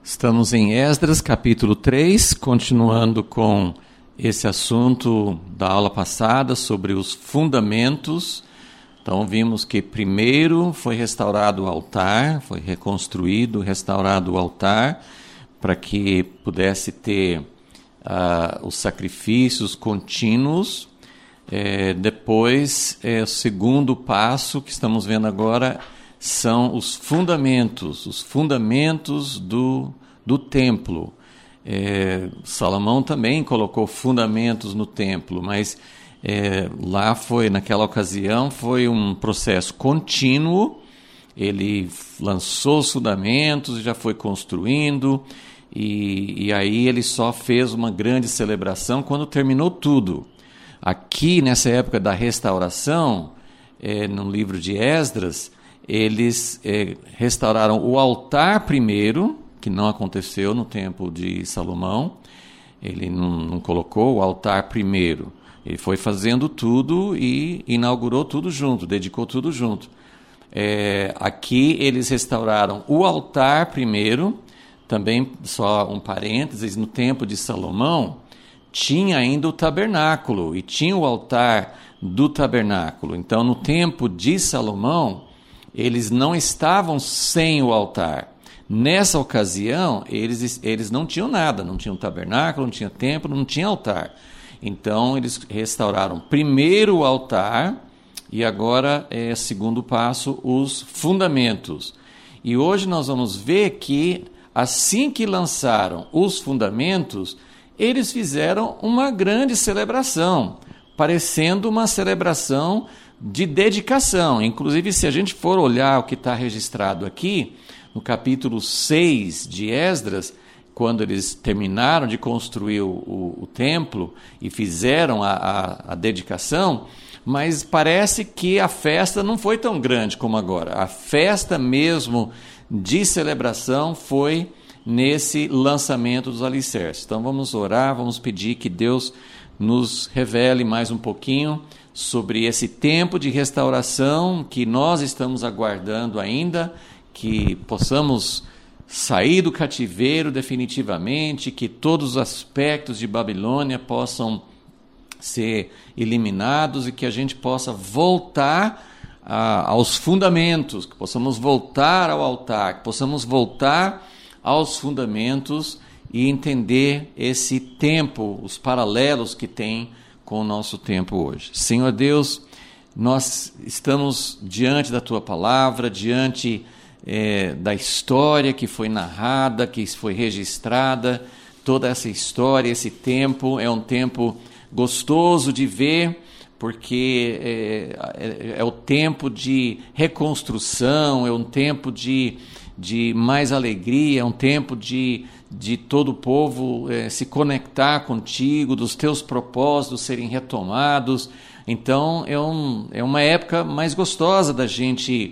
Estamos em Esdras, capítulo 3, continuando com esse assunto da aula passada sobre os fundamentos. Então vimos que primeiro foi restaurado o altar, foi reconstruído, restaurado o altar, para que pudesse ter os sacrifícios contínuos. Depois, o segundo passo que estamos vendo agora são os fundamentos do templo. Salomão também colocou fundamentos no templo, mas naquela ocasião, foi um processo contínuo. Ele lançou os fundamentos, já foi construindo, e aí ele só fez uma grande celebração quando terminou tudo. Aqui, nessa época da restauração, no livro de Esdras, eles restauraram o altar primeiro, que não aconteceu no tempo de Salomão. Ele não colocou o altar primeiro. Ele foi fazendo tudo e inaugurou tudo junto, dedicou tudo junto. Aqui eles restauraram o altar primeiro. Também, só um parênteses, no tempo de Salomão, tinha ainda o tabernáculo e tinha o altar do tabernáculo. Então, no tempo de Salomão, eles não estavam sem o altar. Nessa ocasião, eles não tinham nada, não tinham tabernáculo, não tinha templo, não tinha altar. Então, eles restauraram primeiro o altar e agora, segundo passo, os fundamentos. E hoje nós vamos ver que, assim que lançaram os fundamentos, eles fizeram uma grande celebração, parecendo uma celebração de dedicação. Inclusive, se a gente for olhar o que está registrado aqui, no capítulo 6 de Esdras, quando eles terminaram de construir o templo e fizeram a dedicação, mas parece que a festa não foi tão grande como agora. A festa mesmo de celebração foi nesse lançamento dos alicerces. Então vamos orar, vamos pedir que Deus nos revele mais um pouquinho sobre esse tempo de restauração que nós estamos aguardando ainda, que possamos sair do cativeiro definitivamente, que todos os aspectos de Babilônia possam ser eliminados e que a gente possa voltar aos fundamentos, que possamos voltar ao altar, que possamos voltar aos fundamentos e entender esse tempo, os paralelos que tem com o nosso tempo hoje. Senhor Deus, nós estamos diante da Tua palavra, diante da história que foi narrada, que foi registrada. Toda essa história, esse tempo é um tempo gostoso de ver, porque é o tempo de reconstrução, é um tempo de mais alegria, é um tempo de todo o povo se conectar contigo, dos teus propósitos serem retomados. Então é uma época mais gostosa da gente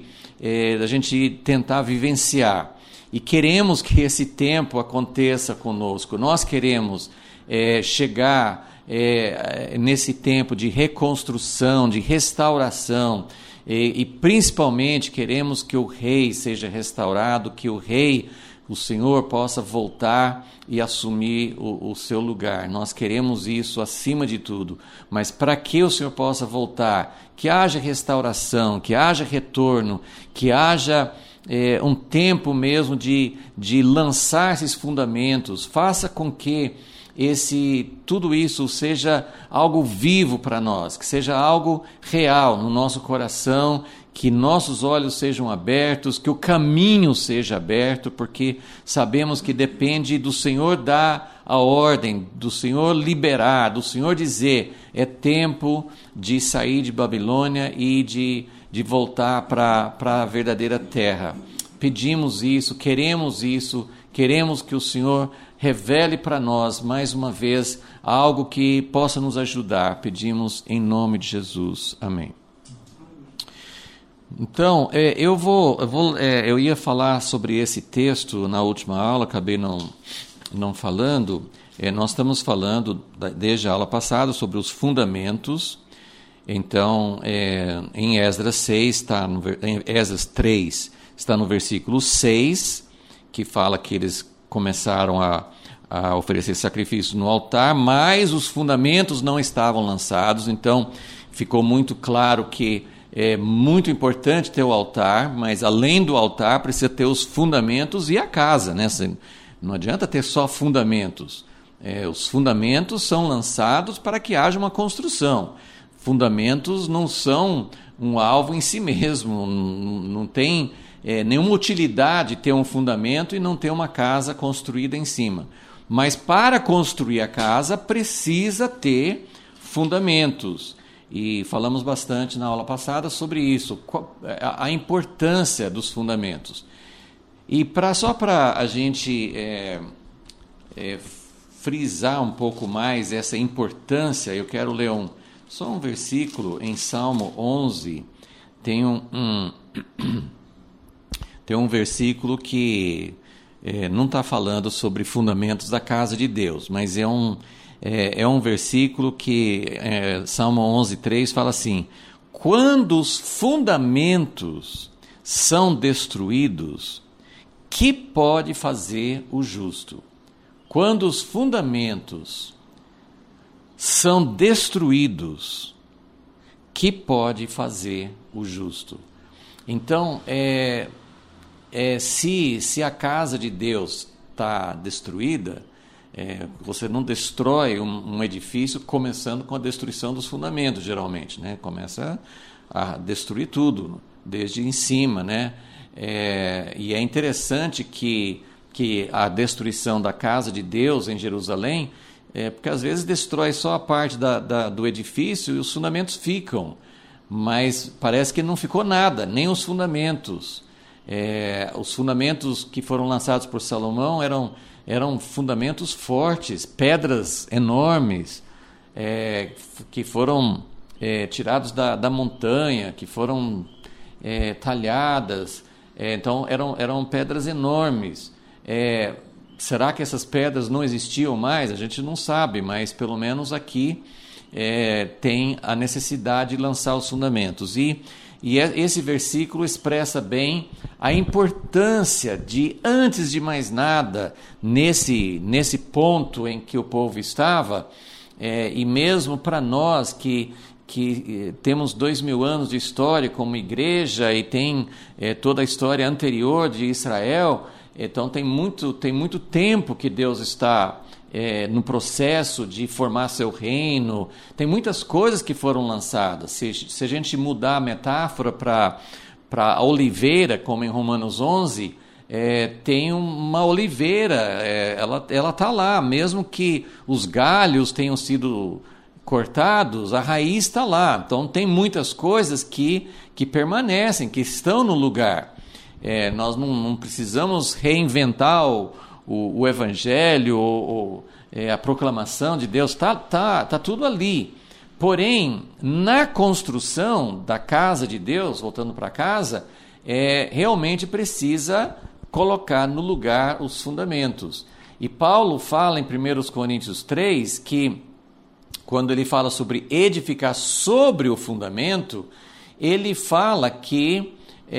tentar vivenciar. E queremos que esse tempo aconteça conosco. Nós queremos chegar nesse tempo de reconstrução, de restauração, e principalmente queremos que o rei seja restaurado, que o rei, o Senhor, possa voltar e assumir o seu lugar. Nós queremos isso acima de tudo, mas para que o Senhor possa voltar, que haja restauração, que haja retorno, que haja um tempo mesmo de lançar esses fundamentos. Faça com que tudo isso seja algo vivo para nós, que seja algo real no nosso coração, que nossos olhos sejam abertos, que o caminho seja aberto, porque sabemos que depende do Senhor dar a ordem, do Senhor liberar, do Senhor dizer: é tempo de sair de Babilônia e de voltar para a verdadeira terra. Pedimos isso, queremos que o Senhor revele para nós, mais uma vez, algo que possa nos ajudar. Pedimos em nome de Jesus. Amém. Então, eu ia falar sobre esse texto na última aula, acabei não falando. Nós estamos falando, desde a aula passada, sobre os fundamentos. Então, em Esdras 6, em Esdras 3, está no versículo 6, que fala que eles começaram a oferecer sacrifícios no altar, mas os fundamentos não estavam lançados, então ficou muito claro que é muito importante ter o altar, mas além do altar precisa ter os fundamentos e a casa, né? Não adianta ter só fundamentos. Os fundamentos são lançados para que haja uma construção. Fundamentos não são um alvo em si mesmo, não tem nenhuma utilidade ter um fundamento e não ter uma casa construída em cima. Mas para construir a casa precisa ter fundamentos. E falamos bastante na aula passada sobre isso, a importância dos fundamentos. E só para a gente frisar um pouco mais essa importância, eu quero ler só um versículo em Salmo 11. Tem um versículo que não está falando sobre fundamentos da casa de Deus, mas é um versículo que Salmo 11:3 fala assim: quando os fundamentos são destruídos, que pode fazer o justo? Quando os fundamentos são destruídos, que pode fazer o justo? Então, se a casa de Deus está destruída, você não destrói um edifício começando com a destruição dos fundamentos, geralmente, né? Começa a destruir tudo, desde em cima, né? E é interessante que a destruição da casa de Deus em Jerusalém, porque às vezes destrói só a parte do edifício e os fundamentos ficam, mas parece que não ficou nada, nem os fundamentos. Os fundamentos que foram lançados por Salomão eram fundamentos fortes, pedras enormes, que foram tirados da montanha, que foram talhadas. Então eram pedras enormes. Será que essas pedras não existiam mais? A gente não sabe, mas pelo menos aqui tem a necessidade de lançar os fundamentos. E esse versículo expressa bem a importância de, antes de mais nada, nesse ponto em que o povo estava, e mesmo para nós que temos 2000 anos de história como igreja e tem toda a história anterior de Israel, então tem muito tempo que Deus está no processo de formar seu reino. Tem muitas coisas que foram lançadas. Se a gente mudar a metáfora para a oliveira, como em Romanos 11, tem uma oliveira, ela está lá, mesmo que os galhos tenham sido cortados, a raiz está lá. Então tem muitas coisas que permanecem, que estão no lugar. Nós não precisamos reinventar o evangelho ou a proclamação de Deus, tá tudo ali. Porém, na construção da casa de Deus, voltando para casa, realmente precisa colocar no lugar os fundamentos. E Paulo fala em 1 Coríntios 3 que, quando ele fala sobre edificar sobre o fundamento, ele fala que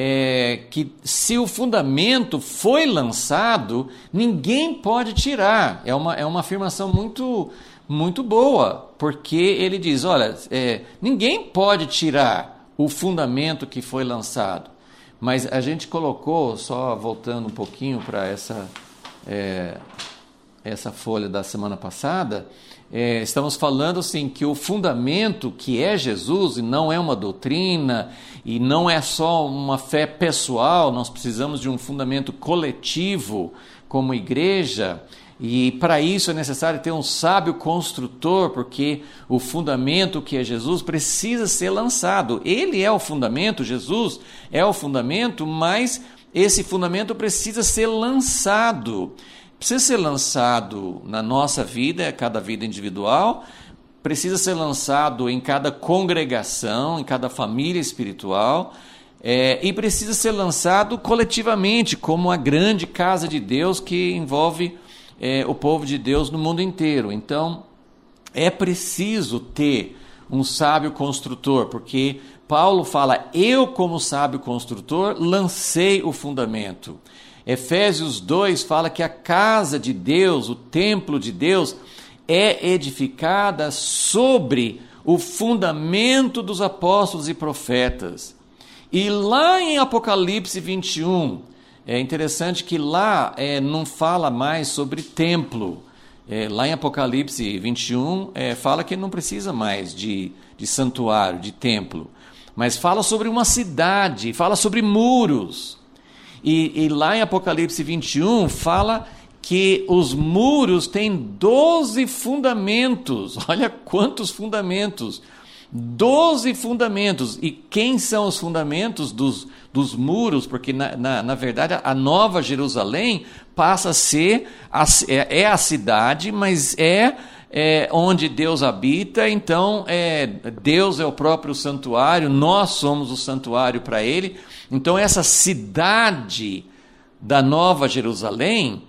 se o fundamento foi lançado, ninguém pode tirar. É uma afirmação muito, muito boa, porque ele diz, olha, ninguém pode tirar o fundamento que foi lançado. Mas a gente colocou, só voltando um pouquinho para essa folha da semana passada, estamos falando assim que o fundamento que é Jesus, e não é uma doutrina, e não é só uma fé pessoal, nós precisamos de um fundamento coletivo como igreja, e para isso é necessário ter um sábio construtor, porque o fundamento que é Jesus precisa ser lançado. Ele é o fundamento, Jesus é o fundamento, mas esse fundamento precisa ser lançado. Precisa ser lançado na nossa vida, cada vida individual, precisa ser lançado em cada congregação, em cada família espiritual, e precisa ser lançado coletivamente, como a grande casa de Deus que envolve o povo de Deus no mundo inteiro. Então, é preciso ter um sábio construtor, porque Paulo fala, eu como sábio construtor lancei o fundamento. Efésios 2 fala que a casa de Deus, o templo de Deus, é edificada sobre o fundamento dos apóstolos e profetas. E lá em Apocalipse 21, é interessante que lá não fala mais sobre templo. Lá em Apocalipse 21, fala que não precisa mais de santuário, de templo. Mas fala sobre uma cidade, fala sobre muros. E lá em Apocalipse 21, fala que os muros têm 12 fundamentos. Olha quantos fundamentos! 12 fundamentos. E quem são os fundamentos dos muros? Porque, na verdade, a Nova Jerusalém passa a ser a cidade, mas onde Deus habita. Então, Deus é o próprio santuário, nós somos o santuário para Ele. Então, essa cidade da Nova Jerusalém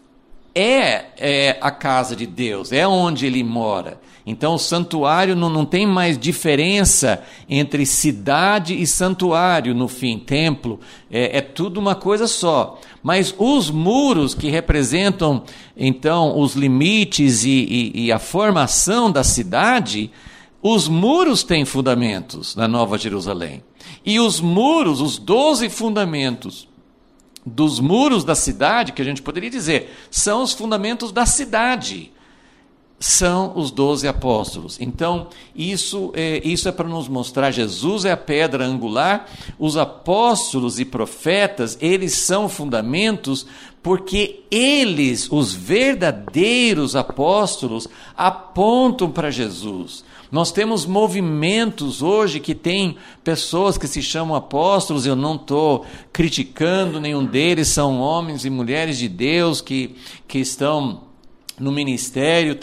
é a casa de Deus, é onde Ele mora. Então o santuário não tem mais diferença entre cidade e santuário no fim, templo, é tudo uma coisa só. Mas os muros que representam então os limites e a formação da cidade, os muros têm fundamentos na Nova Jerusalém. E os muros, os 12 fundamentos dos muros da cidade, que a gente poderia dizer, são os fundamentos da cidade. São os 12 apóstolos. Então, isso é para nos mostrar, Jesus é a pedra angular, os apóstolos e profetas, eles são fundamentos, porque eles, os verdadeiros apóstolos, apontam para Jesus. Nós temos movimentos hoje que tem pessoas que se chamam apóstolos, eu não estou criticando nenhum deles, são homens e mulheres de Deus que estão no ministério,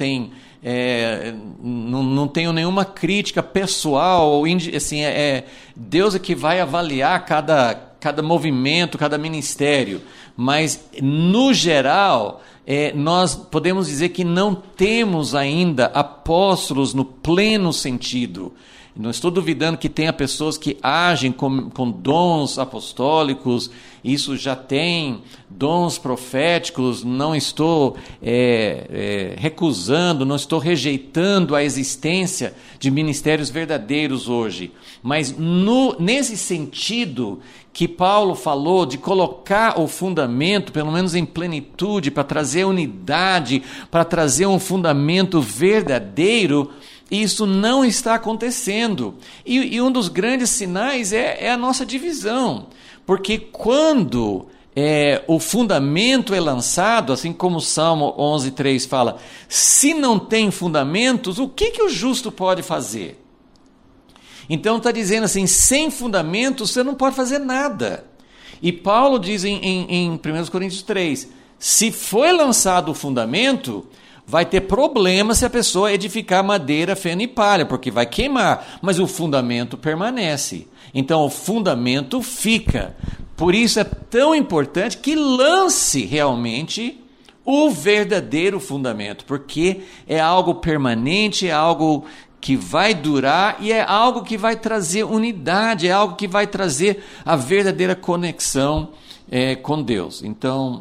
não tenho nenhuma crítica pessoal, assim, Deus é que vai avaliar cada movimento, cada ministério, mas no geral nós podemos dizer que não temos ainda apóstolos no pleno sentido. Não estou duvidando que tenha pessoas que agem com dons apostólicos, isso já tem dons proféticos, não estou recusando, não estou rejeitando a existência de ministérios verdadeiros hoje. Mas nesse sentido que Paulo falou de colocar o fundamento, pelo menos em plenitude, para trazer unidade, para trazer um fundamento verdadeiro, isso não está acontecendo. E um dos grandes sinais é a nossa divisão. Porque quando o fundamento é lançado, assim como o Salmo 11:3 fala, se não tem fundamentos, o que o justo pode fazer? Então está dizendo assim, sem fundamentos você não pode fazer nada. E Paulo diz em 1 Coríntios 3, se foi lançado o fundamento, vai ter problema se a pessoa edificar madeira, feno e palha, porque vai queimar, mas o fundamento permanece. Então o fundamento fica. Por isso é tão importante que lance realmente o verdadeiro fundamento, porque é algo permanente, é algo que vai durar e é algo que vai trazer unidade, é algo que vai trazer a verdadeira conexão com Deus. Então,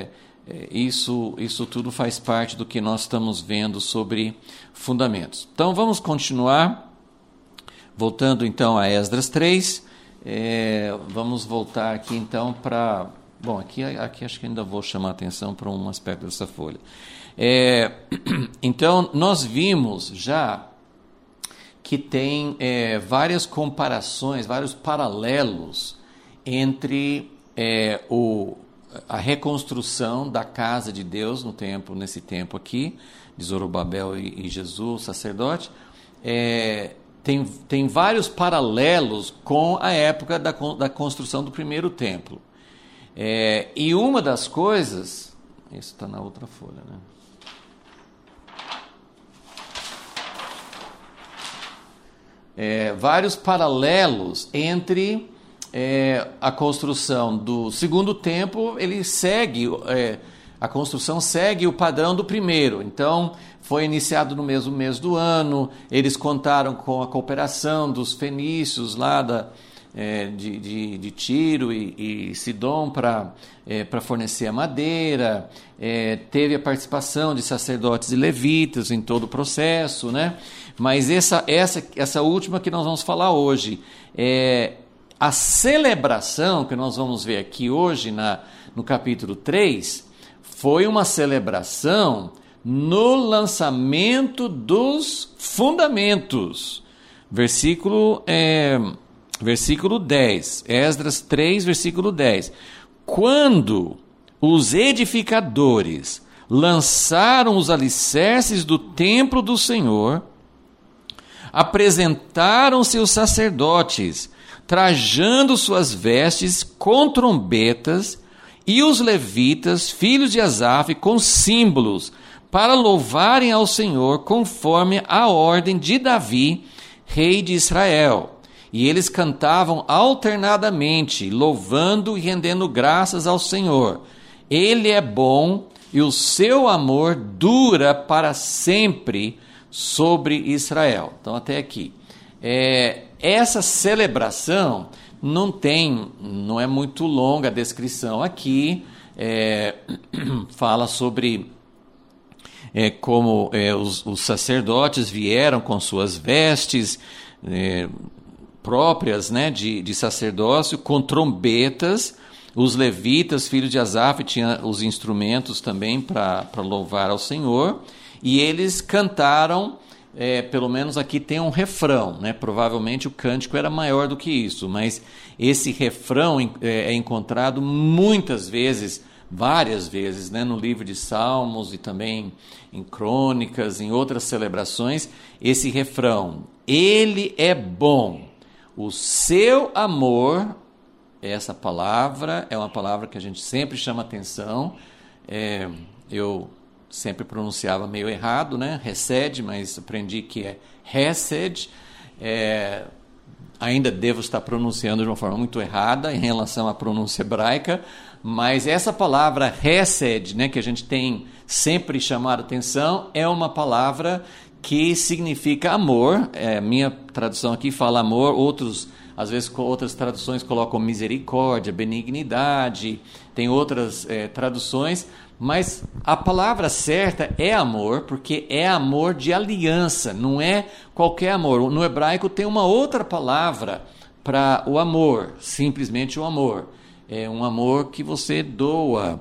isso tudo faz parte do que nós estamos vendo sobre fundamentos. Então, vamos continuar, voltando então a Esdras 3, vamos voltar aqui então para... Bom, aqui acho que ainda vou chamar a atenção para um aspecto dessa folha. Então, nós vimos já que tem várias comparações, vários paralelos entre a reconstrução da casa de Deus nesse tempo aqui, de Zorobabel e Jesus, sacerdote. Tem vários paralelos com a época da construção do primeiro templo. E uma das coisas... Isso está na outra folha, né? Vários paralelos entre a construção do segundo templo, ele segue, a construção segue o padrão do primeiro. Então, foi iniciado no mesmo mês do ano, eles contaram com a cooperação dos fenícios lá de Tiro e Sidom para fornecer a madeira, teve a participação de sacerdotes e levitas em todo o processo, né? Mas essa última que nós vamos falar hoje, a celebração que nós vamos ver aqui hoje no capítulo 3, foi uma celebração no lançamento dos fundamentos. Versículo 10, Esdras 3, versículo 10. Quando os edificadores lançaram os alicerces do templo do Senhor, apresentaram-se os sacerdotes, trajando suas vestes com trombetas, e os levitas, filhos de Asaf, com símbolos, para louvarem ao Senhor conforme a ordem de Davi, rei de Israel. E eles cantavam alternadamente, louvando e rendendo graças ao Senhor. Ele é bom e o seu amor dura para sempre sobre Israel. Então, até aqui. Essa celebração não é muito longa a descrição aqui. Fala sobre como os sacerdotes vieram com suas vestes próprias, né, de sacerdócio, com trombetas. Os levitas, filhos de Asaf, tinham os instrumentos também para louvar ao Senhor, e eles cantaram, pelo menos aqui tem um refrão, né? Provavelmente o cântico era maior do que isso, mas esse refrão é encontrado muitas vezes, várias vezes, né, no livro de Salmos e também em Crônicas, em outras celebrações, esse refrão: Ele é bom, o seu amor. Essa palavra é uma palavra que a gente sempre chama atenção. Eu sempre pronunciava meio errado, né? Hesed, mas aprendi que é Hesed. Ainda devo estar pronunciando de uma forma muito errada em relação à pronúncia hebraica, mas essa palavra Hesed, né, que a gente tem sempre chamado atenção, é uma palavra que significa amor. Minha tradução aqui fala amor, às vezes outras traduções colocam misericórdia, benignidade, tem outras traduções, mas a palavra certa é amor, porque é amor de aliança, não é qualquer amor. No hebraico tem uma outra palavra para o amor, simplesmente o amor. É um amor que você doa,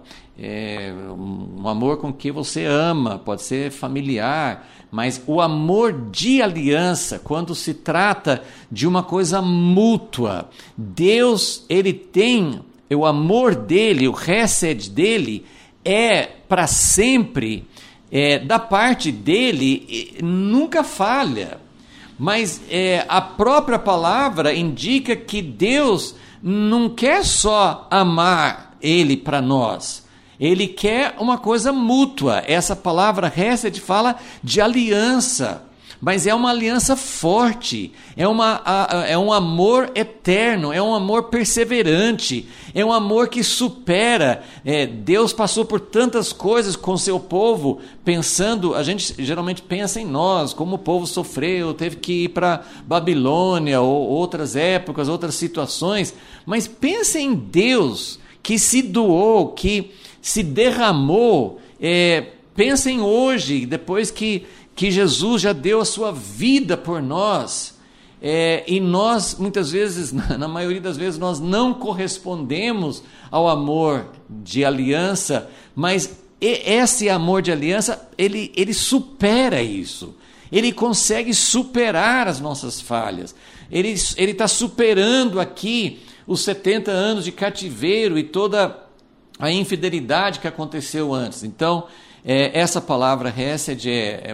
um amor com que você ama, pode ser familiar, mas o amor de aliança, quando se trata de uma coisa mútua, Deus, ele tem o amor dele, o hesed dele, para sempre, da parte dele, nunca falha. Mas a própria palavra indica que Deus não quer só amar ele para nós. Ele quer uma coisa mútua. Essa palavra hesed fala de aliança, mas é uma aliança forte, é um amor eterno, é um amor perseverante, é um amor que supera. Deus passou por tantas coisas com seu povo, pensando, a gente geralmente pensa em nós, como o povo sofreu, teve que ir para Babilônia, ou outras épocas, outras situações, mas pense em Deus, que se doou, que se derramou. Pensem hoje, depois que Jesus já deu a sua vida por nós, e nós, muitas vezes, na maioria das vezes, nós não correspondemos ao amor de aliança, mas esse amor de aliança, ele supera isso, ele consegue superar as nossas falhas, ele está superando aqui os 70 anos de cativeiro e toda a infidelidade que aconteceu antes. Então, essa palavra hesed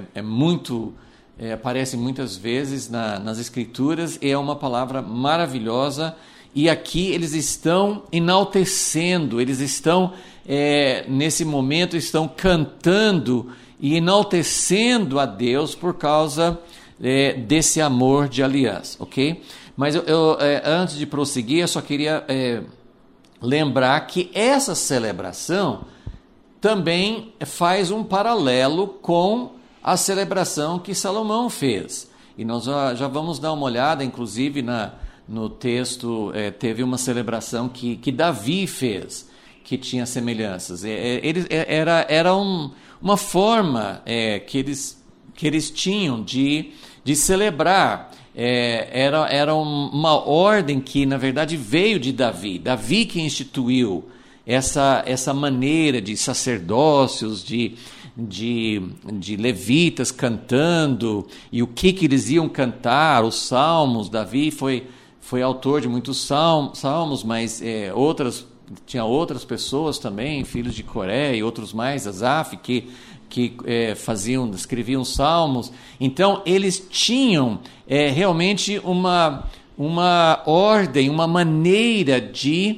aparece muitas vezes nas Escrituras, e é uma palavra maravilhosa, e aqui eles estão enaltecendo, eles estão, nesse momento, estão cantando e enaltecendo a Deus por causa desse amor de aliança, ok? Mas antes de prosseguir, eu só queria lembrar que essa celebração também faz um paralelo com a celebração que Salomão fez. E nós já vamos dar uma olhada, inclusive, no texto, teve uma celebração que Davi fez, que tinha semelhanças. Era uma forma que eles tinham de celebrar. Era uma ordem que, na verdade, veio de Davi. Davi que instituiu essa maneira de sacerdócios, de levitas cantando, e o que eles iam cantar, os salmos. Davi foi autor de muitos salmos, mas tinha outras pessoas também, filhos de Coré e outros mais, Asaf, que escreviam salmos. Então eles tinham realmente uma ordem, uma maneira de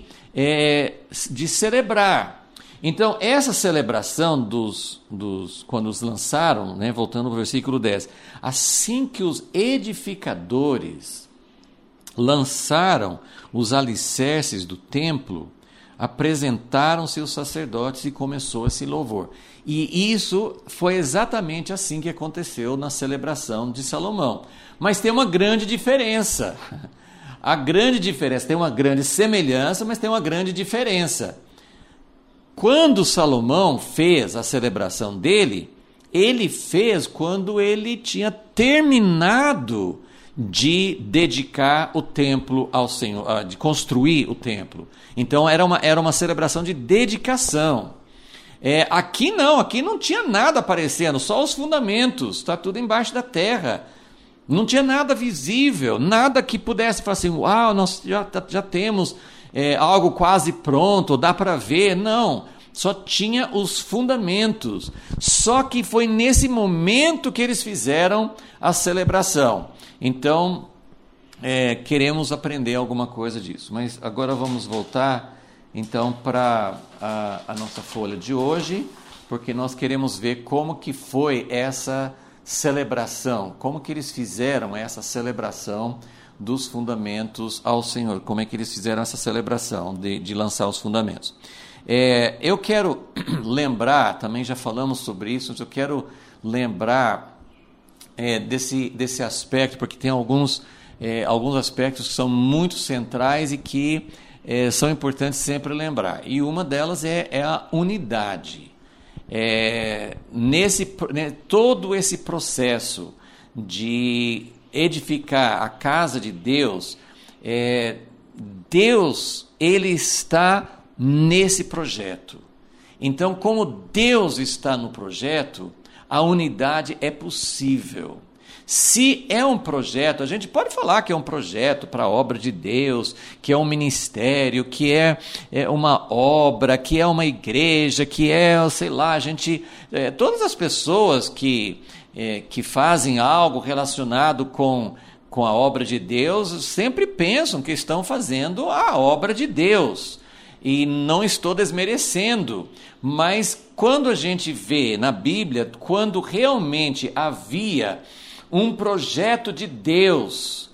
celebrar. Então essa celebração quando os lançaram, né, voltando para o versículo 10, assim que os edificadores lançaram os alicerces do templo, apresentaram-se os sacerdotes e começou esse louvor. E isso foi exatamente assim que aconteceu na celebração de Salomão. Mas tem uma grande diferença. A grande diferença, tem uma grande semelhança, mas tem uma grande diferença. Quando Salomão fez a celebração dele, ele fez quando ele tinha terminado de dedicar o templo ao Senhor, de construir o templo. Então era uma celebração de dedicação. Aqui não tinha nada aparecendo, só os fundamentos, está tudo embaixo da terra. Não tinha nada visível, nada que pudesse falar assim, uau, nós já temos algo quase pronto, dá para ver. Não, só tinha os fundamentos. Só que foi nesse momento que eles fizeram a celebração. Então, queremos aprender alguma coisa disso. Mas agora vamos voltar, então, para a nossa folha de hoje, porque nós queremos ver como que foi essa celebração, como que eles fizeram essa celebração dos fundamentos ao Senhor, como é que eles fizeram essa celebração de lançar os fundamentos. Eu quero lembrar, também já falamos sobre isso, mas eu quero lembrar desse aspecto, porque tem alguns aspectos que são muito centrais e que são importantes sempre lembrar. E uma delas é a unidade. Todo esse processo de edificar a casa de Deus, Deus, ele está nesse projeto. Então, como Deus está no projeto, a unidade é possível. Se é um projeto, a gente pode falar que é um projeto para a obra de Deus, que é um ministério, que é uma obra, que é uma igreja, que sei lá, todas as pessoas que fazem algo relacionado com a obra de Deus, sempre pensam que estão fazendo a obra de Deus. E não estou desmerecendo, mas quando a gente vê na Bíblia, quando realmente havia um projeto de Deus,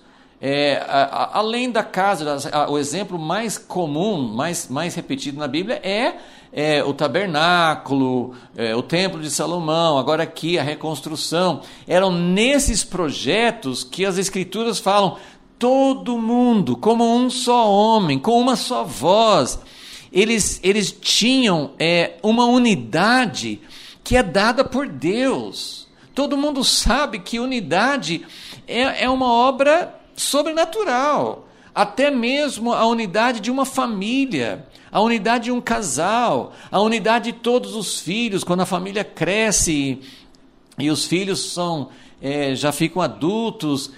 além da casa, o exemplo mais comum, mais repetido na Bíblia é o tabernáculo, o templo de Salomão, agora aqui a reconstrução. Eram nesses projetos que as Escrituras falam, todo mundo, como um só homem, com uma só voz. Eles tinham uma unidade que é dada por Deus. Todo mundo sabe que unidade é uma obra sobrenatural. Até mesmo a unidade de uma família, a unidade de um casal, a unidade de todos os filhos, quando a família cresce e os filhos já ficam adultos,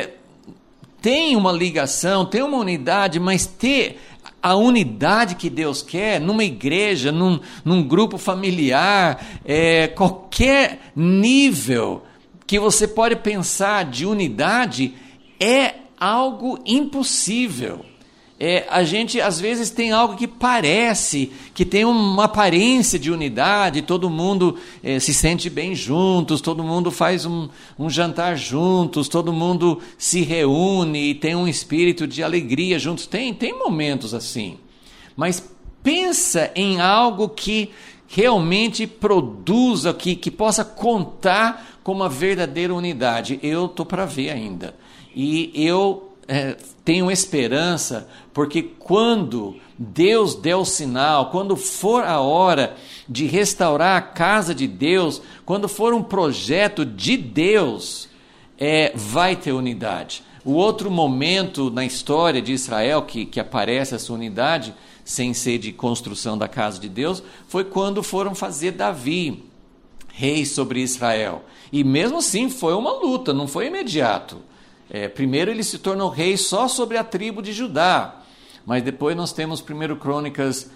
tem uma ligação, tem uma unidade, mas ter a unidade que Deus quer numa igreja, num grupo familiar, qualquer nível que você pode pensar de unidade, é algo impossível. A gente às vezes tem algo que parece, que tem uma aparência de unidade, todo mundo se sente bem juntos, todo mundo faz um jantar juntos, todo mundo se reúne e tem um espírito de alegria juntos. Tem momentos assim, mas pensa em algo que realmente produza, que possa contar com uma verdadeira unidade. Eu estou para ver ainda. E eu tenham esperança, porque quando Deus der o sinal, quando for a hora de restaurar a casa de Deus, quando for um projeto de Deus, vai ter unidade. O outro momento na história de Israel que aparece essa unidade, sem ser de construção da casa de Deus, foi quando foram fazer Davi rei sobre Israel. E mesmo assim foi uma luta, não foi imediato. Primeiro ele se tornou rei só sobre a tribo de Judá, mas depois nós temos 1 Crônicas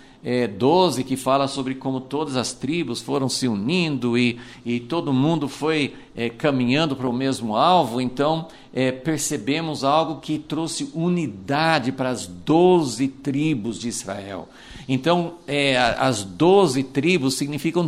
12, que fala sobre como todas as tribos foram se unindo e todo mundo foi caminhando para o mesmo alvo. Então percebemos algo que trouxe unidade para as 12 tribos de Israel. Então as 12 tribos significam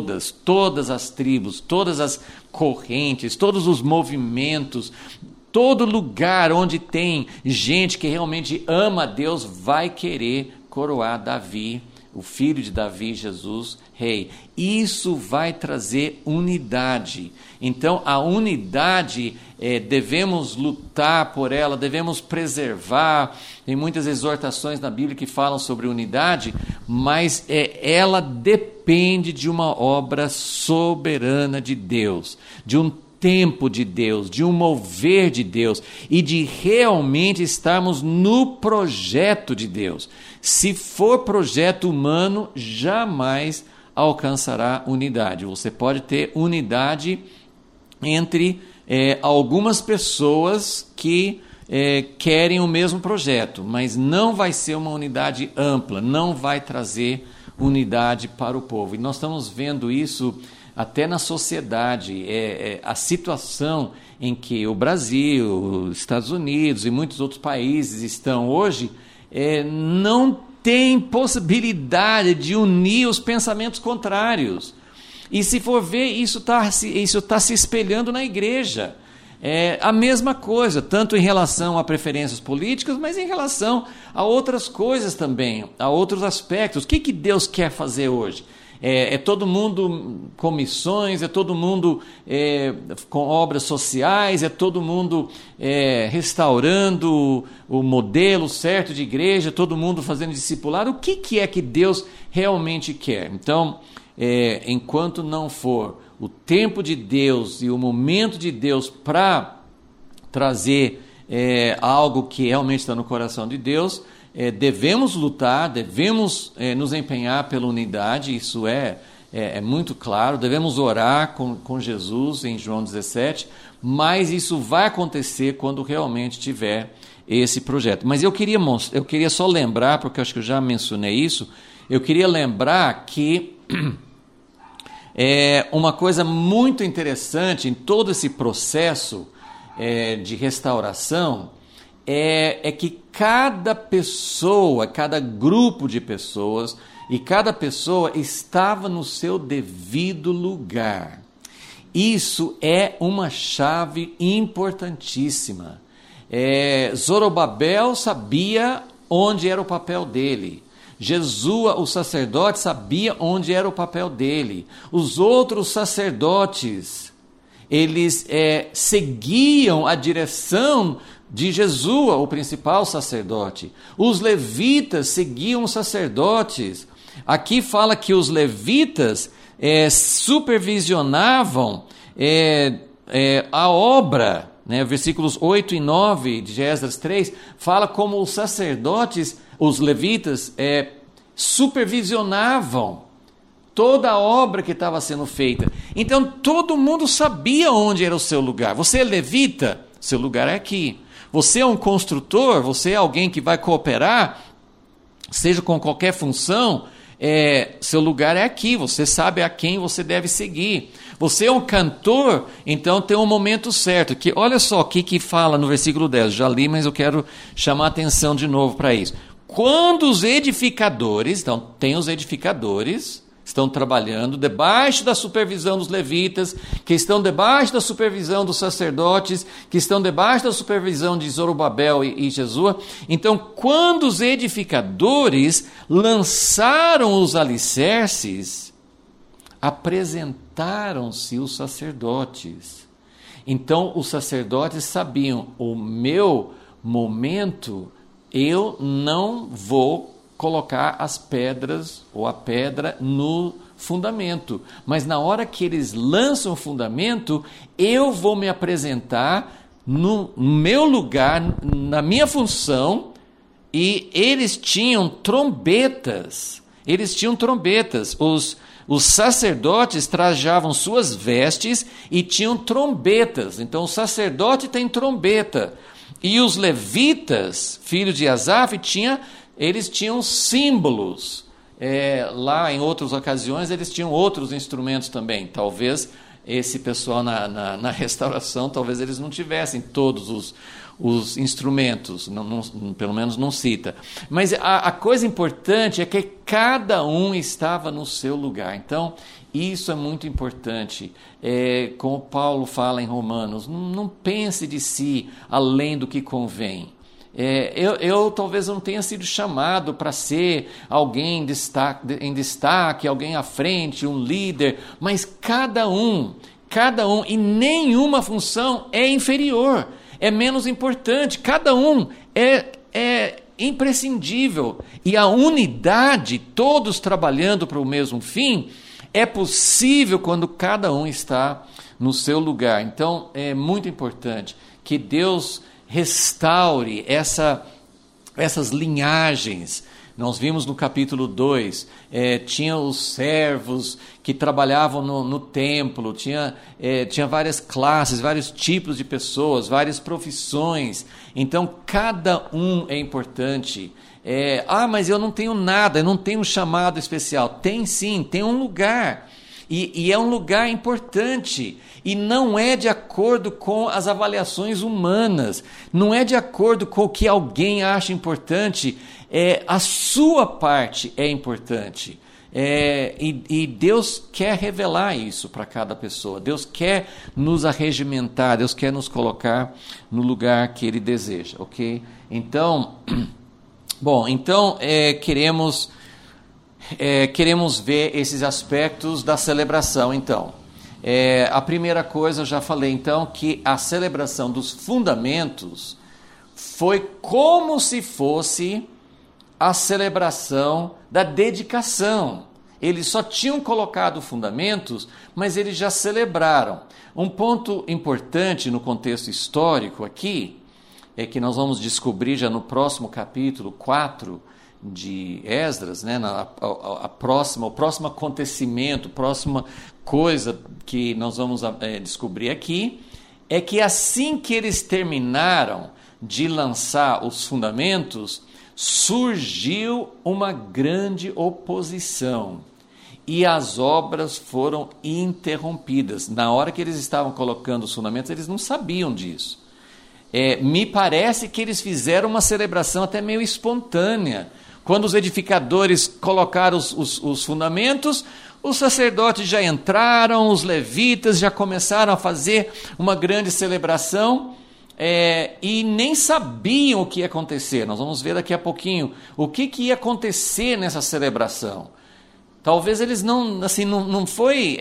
todas as tribos, todas as correntes, todos os movimentos. Todo lugar onde tem gente que realmente ama a Deus vai querer coroar Davi, o filho de Davi, Jesus, rei. Isso vai trazer unidade. Então, a unidade, devemos lutar por ela, devemos preservar. Tem muitas exortações na Bíblia que falam sobre unidade, mas ela depende de uma obra soberana de Deus, de um tempo de Deus, de um mover de Deus e de realmente estarmos no projeto de Deus. Se for projeto humano, jamais alcançará unidade. Você pode ter unidade entre algumas pessoas que querem o mesmo projeto, mas não vai ser uma unidade ampla, não vai trazer unidade para o povo. E nós estamos vendo isso até na sociedade, a situação em que o Brasil, os Estados Unidos e muitos outros países estão hoje, não tem possibilidade de unir os pensamentos contrários. E se for ver, isso tá se espelhando na igreja. A mesma coisa, tanto em relação a preferências políticas, mas em relação a outras coisas também, a outros aspectos. O que Deus quer fazer hoje? Todo mundo com missões, todo mundo com obras sociais, todo mundo restaurando o modelo certo de igreja, todo mundo fazendo discipulado. O que é que Deus realmente quer? Então, enquanto não for o tempo de Deus e o momento de Deus para trazer algo que realmente está no coração de Deus, devemos lutar, devemos nos empenhar pela unidade, isso é muito claro, devemos orar com Jesus em João 17, mas isso vai acontecer quando realmente tiver esse projeto. Mas eu queria só lembrar, porque eu acho que eu já mencionei isso, eu queria lembrar que uma coisa muito interessante em todo esse processo de restauração é que cada pessoa, cada grupo de pessoas e cada pessoa estava no seu devido lugar. Isso é uma chave importantíssima. Zorobabel sabia onde era o papel dele. Jesua, o sacerdote, sabia onde era o papel dele. Os outros sacerdotes, eles seguiam a direção de Jesua, o principal sacerdote. Os levitas seguiam os sacerdotes. Aqui fala que os levitas supervisionavam a obra, né? Versículos 8 e 9 de Esdras 3, fala como os sacerdotes, os levitas, supervisionavam toda a obra que estava sendo feita. Então todo mundo sabia onde era o seu lugar. Você é levita, seu lugar é aqui. Você é um construtor, você é alguém que vai cooperar, seja com qualquer função, seu lugar é aqui, você sabe a quem você deve seguir. Você é um cantor, então tem um momento certo. Que, olha só o que fala no versículo 10, eu já li, mas eu quero chamar a atenção de novo para isso. Quando os edificadores, então tem os edificadores, estão trabalhando debaixo da supervisão dos levitas, que estão debaixo da supervisão dos sacerdotes, que estão debaixo da supervisão de Zorobabel e Jesua. Então, quando os edificadores lançaram os alicerces, apresentaram-se os sacerdotes. Então, os sacerdotes sabiam, o meu momento eu não vou colocar as pedras ou a pedra no fundamento, mas na hora que eles lançam o fundamento, eu vou me apresentar no meu lugar, na minha função, e eles tinham trombetas. Os sacerdotes trajavam suas vestes e tinham trombetas. Então o sacerdote tem trombeta. E os levitas, filhos de Asaf, eles tinham símbolos. Lá em outras ocasiões eles tinham outros instrumentos também. Talvez esse pessoal na restauração, talvez eles não tivessem todos os instrumentos, pelo menos não cita. Mas a coisa importante é que cada um estava no seu lugar. Então, isso é muito importante. Como Paulo fala em Romanos, não pense de si além do que convém. Eu talvez não tenha sido chamado para ser alguém em destaque, alguém à frente, um líder, mas cada um, e nenhuma função é inferior, é menos importante, cada um é imprescindível, e a unidade, todos trabalhando para o mesmo fim, é possível quando cada um está no seu lugar. Então é muito importante que Deus restaure essas linhagens. Nós vimos no capítulo 2, tinha os servos que trabalhavam no templo, tinha várias classes, vários tipos de pessoas, várias profissões. Então, cada um é importante. Mas eu não tenho nada, eu não tenho um chamado especial. Tem sim, tem um lugar. E é um lugar importante, e não é de acordo com as avaliações humanas, não é de acordo com o que alguém acha importante, a sua parte é importante, e Deus quer revelar isso para cada pessoa, Deus quer nos arregimentar, Deus quer nos colocar no lugar que Ele deseja, ok? Então, queremos ver esses aspectos da celebração, então. A primeira coisa, eu já falei, então, que a celebração dos fundamentos foi como se fosse a celebração da dedicação. Eles só tinham colocado fundamentos, mas eles já celebraram. Um ponto importante no contexto histórico aqui, é que nós vamos descobrir já no próximo capítulo 4, de Esdras, né, o próximo acontecimento, próxima coisa que nós vamos descobrir aqui, é que assim que eles terminaram de lançar os fundamentos, surgiu uma grande oposição e as obras foram interrompidas. Na hora que eles estavam colocando os fundamentos, eles não sabiam disso. Me parece que eles fizeram uma celebração até meio espontânea. Quando os edificadores colocaram os fundamentos, os sacerdotes já entraram, os levitas já começaram a fazer uma grande celebração, e nem sabiam o que ia acontecer. Nós vamos ver daqui a pouquinho o que ia acontecer nessa celebração. Talvez eles não foi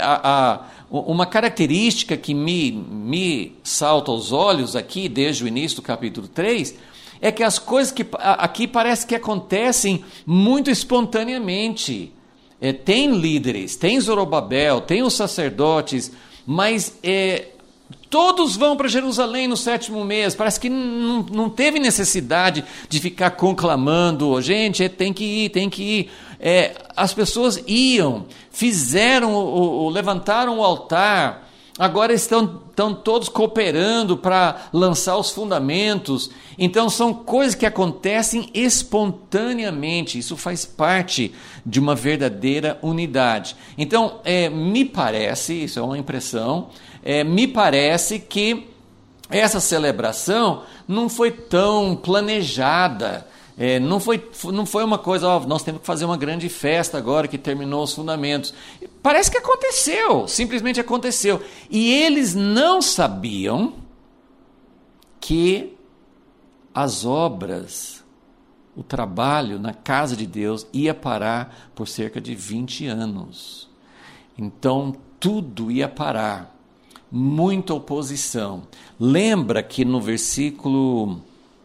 uma característica que me salta aos olhos aqui, desde o início do capítulo 3, é que as coisas que aqui parece que acontecem muito espontaneamente. Tem líderes, tem Zorobabel, tem os sacerdotes, mas todos vão para Jerusalém no 7º mês. Parece que não teve necessidade de ficar conclamando, gente, tem que ir. As pessoas iam, levantaram o altar. Agora estão todos cooperando para lançar os fundamentos. Então são coisas que acontecem espontaneamente. Isso faz parte de uma verdadeira unidade. Então, me parece, isso é uma impressão, me parece que essa celebração não foi tão planejada. Não foi uma coisa, nós temos que fazer uma grande festa agora que terminou os fundamentos. Parece que aconteceu, simplesmente aconteceu. E eles não sabiam que as obras, o trabalho na casa de Deus ia parar por cerca de 20 anos. Então, tudo ia parar. Muita oposição. Lembra que no versículo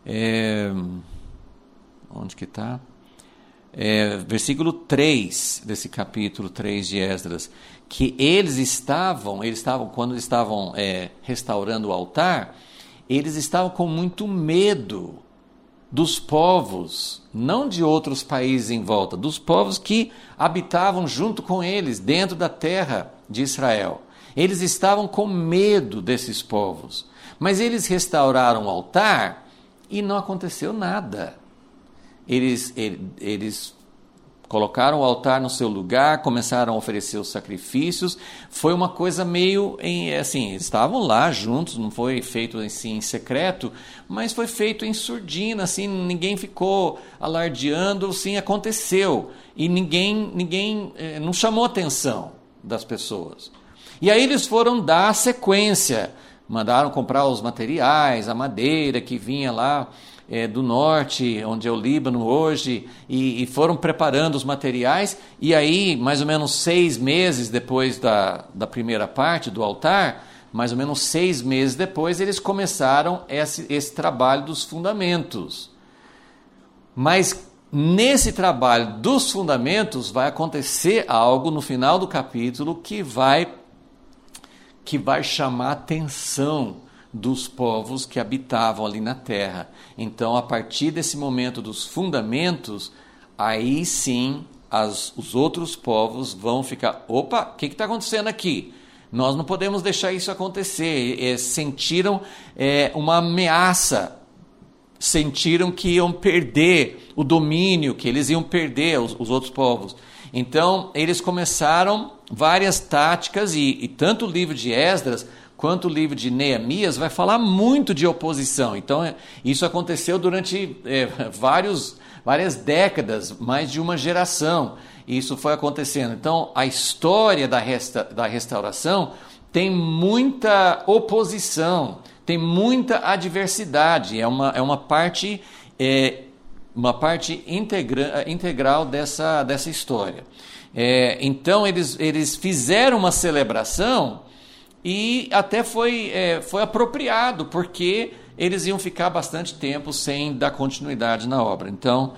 Onde que está? Versículo 3 desse capítulo 3 de Esdras, que eles estavam quando estavam restaurando o altar, eles estavam com muito medo dos povos, não de outros países em volta, dos povos que habitavam junto com eles, dentro da terra de Israel. Eles estavam com medo desses povos, mas eles restauraram o altar e não aconteceu nada. Eles colocaram o altar no seu lugar, começaram a oferecer os sacrifícios. Foi uma coisa meio, assim, estavam lá juntos, não foi feito assim, em secreto, mas foi feito em surdina, assim, ninguém ficou alardeando, assim, aconteceu. E ninguém não chamou a atenção das pessoas. E aí eles foram dar sequência, mandaram comprar os materiais, a madeira que vinha lá do norte, onde é o Líbano hoje, e foram preparando os materiais, e aí, mais ou menos 6 meses depois da primeira parte do altar, mais ou menos 6 meses depois, eles começaram esse trabalho dos fundamentos. Mas nesse trabalho dos fundamentos vai acontecer algo no final do capítulo que vai chamar a atenção dos povos que habitavam ali na terra. Então, a partir desse momento dos fundamentos, aí sim os outros povos vão ficar, opa, o que está acontecendo aqui? Nós não podemos deixar isso acontecer. Sentiram uma ameaça, sentiram que iam perder o domínio, que eles iam perder os outros povos. Então, eles começaram várias táticas, e tanto o livro de Esdras quanto o livro de Neemias vai falar muito de oposição. Então, isso aconteceu durante várias décadas, mais de uma geração. Isso foi acontecendo. Então, a história da restauração tem muita oposição, tem muita adversidade. É uma parte integral dessa história. Então, eles fizeram uma celebração e até foi apropriado, porque eles iam ficar bastante tempo sem dar continuidade na obra. Então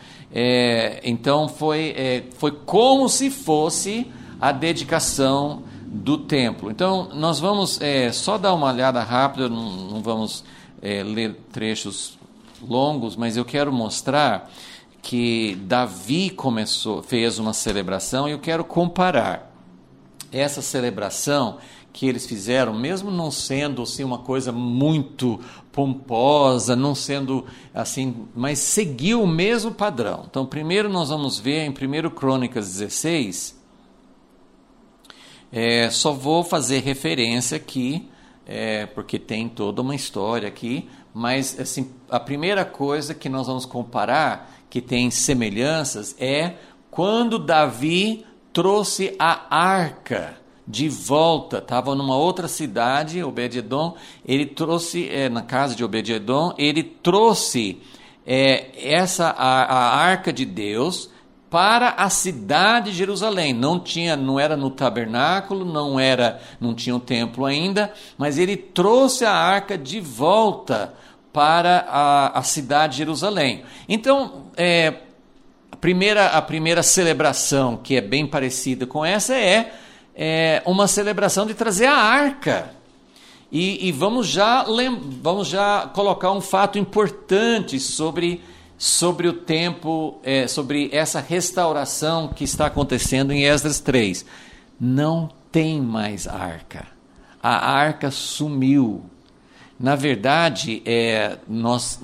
foi como se fosse a dedicação do templo. Então, nós vamos só dar uma olhada rápida, não vamos ler trechos longos, mas eu quero mostrar que Davi fez uma celebração, e eu quero comparar essa celebração que eles fizeram, mesmo não sendo assim, uma coisa muito pomposa, não sendo assim, mas seguiu o mesmo padrão. Então, primeiro nós vamos ver em 1 Crônicas 16, só vou fazer referência aqui, porque tem toda uma história aqui, mas assim, a primeira coisa que nós vamos comparar, que tem semelhanças, é quando Davi trouxe a arca de volta. Estava numa outra cidade, Obed-edom, ele trouxe, na casa de Obed-edom, ele trouxe a arca de Deus para a cidade de Jerusalém. Não era no tabernáculo, não tinha um templo ainda, mas ele trouxe a arca de volta para a cidade de Jerusalém. Então, a primeira celebração, que é bem parecida com essa, é uma celebração de trazer a arca. E vamos já colocar um fato importante sobre o tempo, sobre essa restauração que está acontecendo em Esdras 3. Não tem mais arca. A arca sumiu. Na verdade, nós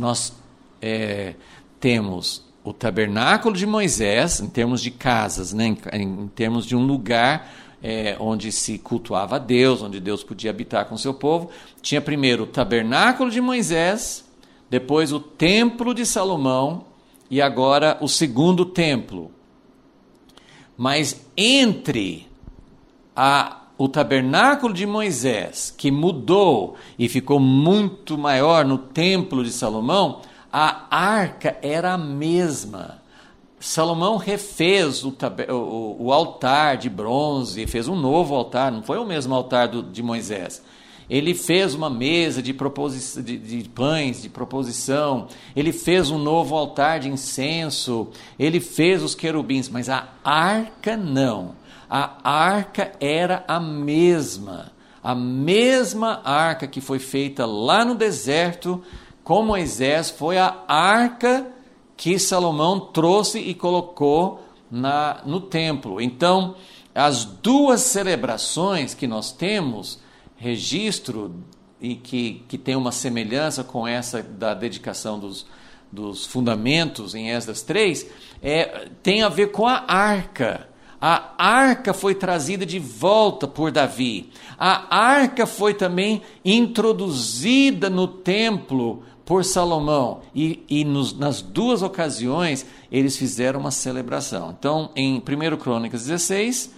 temos o tabernáculo de Moisés, em termos de casas, né? Em termos de um lugar onde se cultuava a Deus, onde Deus podia habitar com o seu povo. Tinha primeiro o tabernáculo de Moisés, depois o templo de Salomão e agora o segundo templo. Mas entre o tabernáculo de Moisés, que mudou e ficou muito maior no templo de Salomão, a arca era a mesma. Salomão refez o altar de bronze, fez um novo altar, não foi o mesmo altar de Moisés. ele fez uma mesa de pães de proposição, ele fez um novo altar de incenso, ele fez os querubins, mas a arca não. A arca era a mesma arca que foi feita lá no deserto com Moisés, foi a arca que Salomão trouxe e colocou no templo. Então, as duas celebrações que nós temos, registro, e que tem uma semelhança com essa da dedicação dos fundamentos em Esdras 3, tem a ver com a arca. A arca foi trazida de volta por Davi. A arca foi também introduzida no templo por Salomão. E nas duas ocasiões, eles fizeram uma celebração. Então, em 1 Crônicas 16,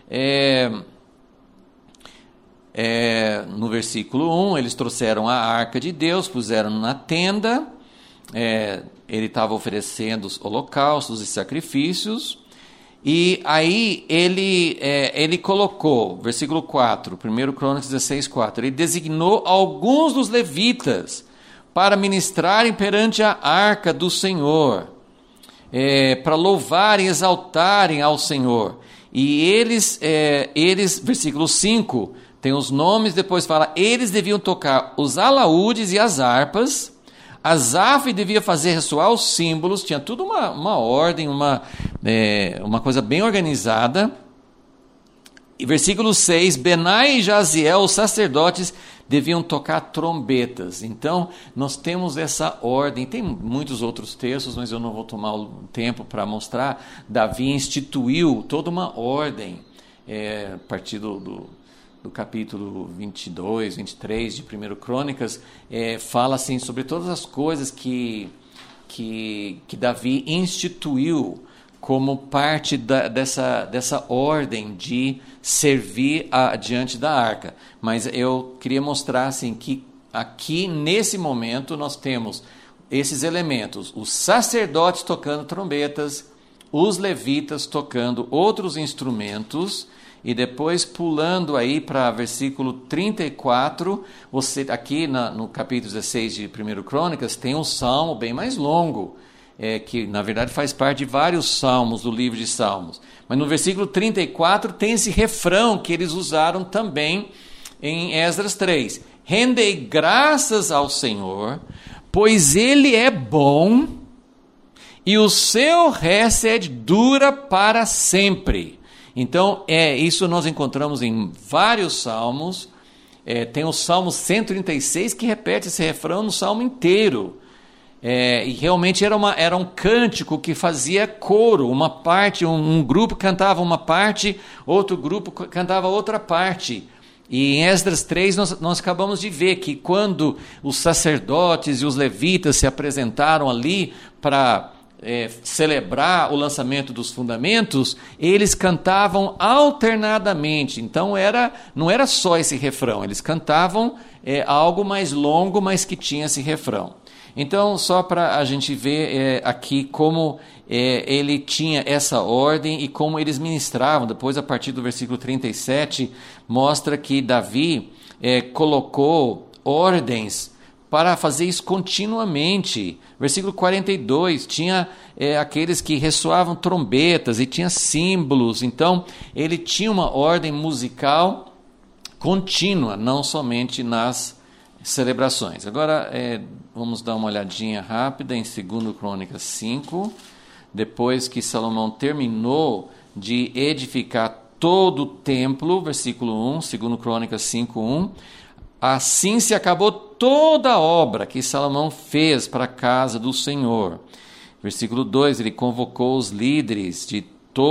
no versículo 1, eles trouxeram a arca de Deus, puseram na tenda, ele estava oferecendo os holocaustos e sacrifícios, e aí ele colocou, versículo 4, 1 Crônicas 16, 4, ele designou alguns dos levitas para ministrarem perante a arca do Senhor, para louvarem e exaltarem ao Senhor. E eles, versículo 5, tem os nomes, depois fala, eles deviam tocar os alaúdes e as harpas, Asaf devia fazer ressoar os símbolos, tinha tudo uma ordem, uma coisa bem organizada. E versículo 6, Benai e Jaziel, os sacerdotes, deviam tocar trombetas. Então, nós temos essa ordem. Tem muitos outros textos, mas eu não vou tomar o tempo para mostrar. Davi instituiu toda uma ordem, a partir do capítulo 22, 23 de 1 Crônicas, fala assim, sobre todas as coisas que Davi instituiu como parte dessa ordem de servir diante da arca. Mas eu queria mostrar assim, que aqui, nesse momento, nós temos esses elementos, os sacerdotes tocando trombetas, os levitas tocando outros instrumentos. E depois, pulando aí para versículo 34, você aqui no capítulo 16 de 1 Crônicas, tem um salmo bem mais longo, que na verdade faz parte de vários salmos do livro de Salmos. Mas no versículo 34 tem esse refrão que eles usaram também em Esdras 3. Rendei graças ao Senhor, pois Ele é bom e o seu recorde dura para sempre. Então, isso nós encontramos em vários salmos. Tem o Salmo 136 que repete esse refrão no salmo inteiro. E realmente era um cântico que fazia coro, uma parte, um grupo cantava uma parte, outro grupo cantava outra parte. E em Esdras 3 nós acabamos de ver que quando os sacerdotes e os levitas se apresentaram ali para celebrar o lançamento dos fundamentos, eles cantavam alternadamente. Então não era só esse refrão, eles cantavam algo mais longo, mas que tinha esse refrão. Então, só para a gente ver aqui como ele tinha essa ordem e como eles ministravam. Depois, a partir do versículo 37, mostra que Davi colocou ordens para fazer isso continuamente. Versículo 42, tinha aqueles que ressoavam trombetas e tinha símbolos. Então, ele tinha uma ordem musical contínua, não somente nas celebrações. Agora, vamos dar uma olhadinha rápida em 2 Crônicas 5. Depois que Salomão terminou de edificar todo o templo, versículo 1, 2 Crônicas 5, 1, assim se acabou toda a obra que Salomão fez para a casa do Senhor. Versículo 2, ele convocou os líderes de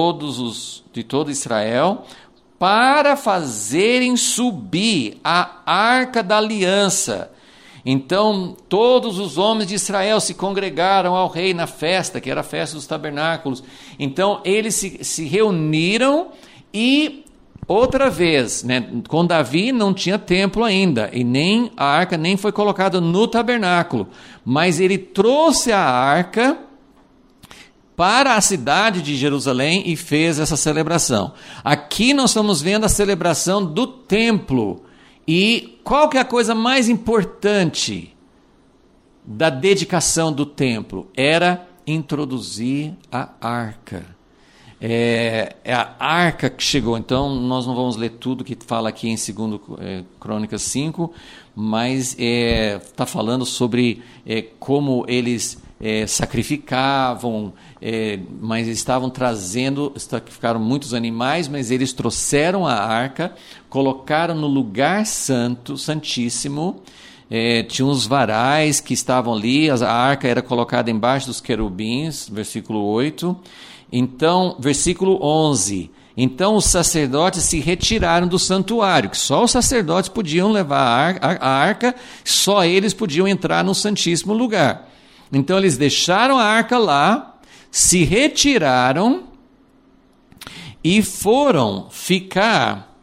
todo Israel para fazerem subir a arca da aliança. Então, todos os homens de Israel se congregaram ao rei na festa, que era a festa dos tabernáculos. Então, eles se reuniram e, outra vez, com Davi não tinha templo ainda, e nem a arca nem foi colocada no tabernáculo, mas ele trouxe a arca para a cidade de Jerusalém e fez essa celebração. Aqui nós estamos vendo a celebração do templo, E qual que é a coisa mais importante da dedicação do templo? Era introduzir a arca. É a arca que chegou. Então, nós não vamos ler tudo que fala aqui em 2 Crônicas 5, mas está falando sobre como eles sacrificavam, mas estavam trazendo, sacrificaram muitos animais, mas eles trouxeram a arca, colocaram no lugar santo, santíssimo. Tinha uns varais que estavam ali, a arca era colocada embaixo dos querubins, versículo 8. Então, versículo 11, então os sacerdotes se retiraram do santuário, que só os sacerdotes podiam levar a arca, só eles podiam entrar no santíssimo lugar. Então eles deixaram a arca lá, se retiraram e foram ficar...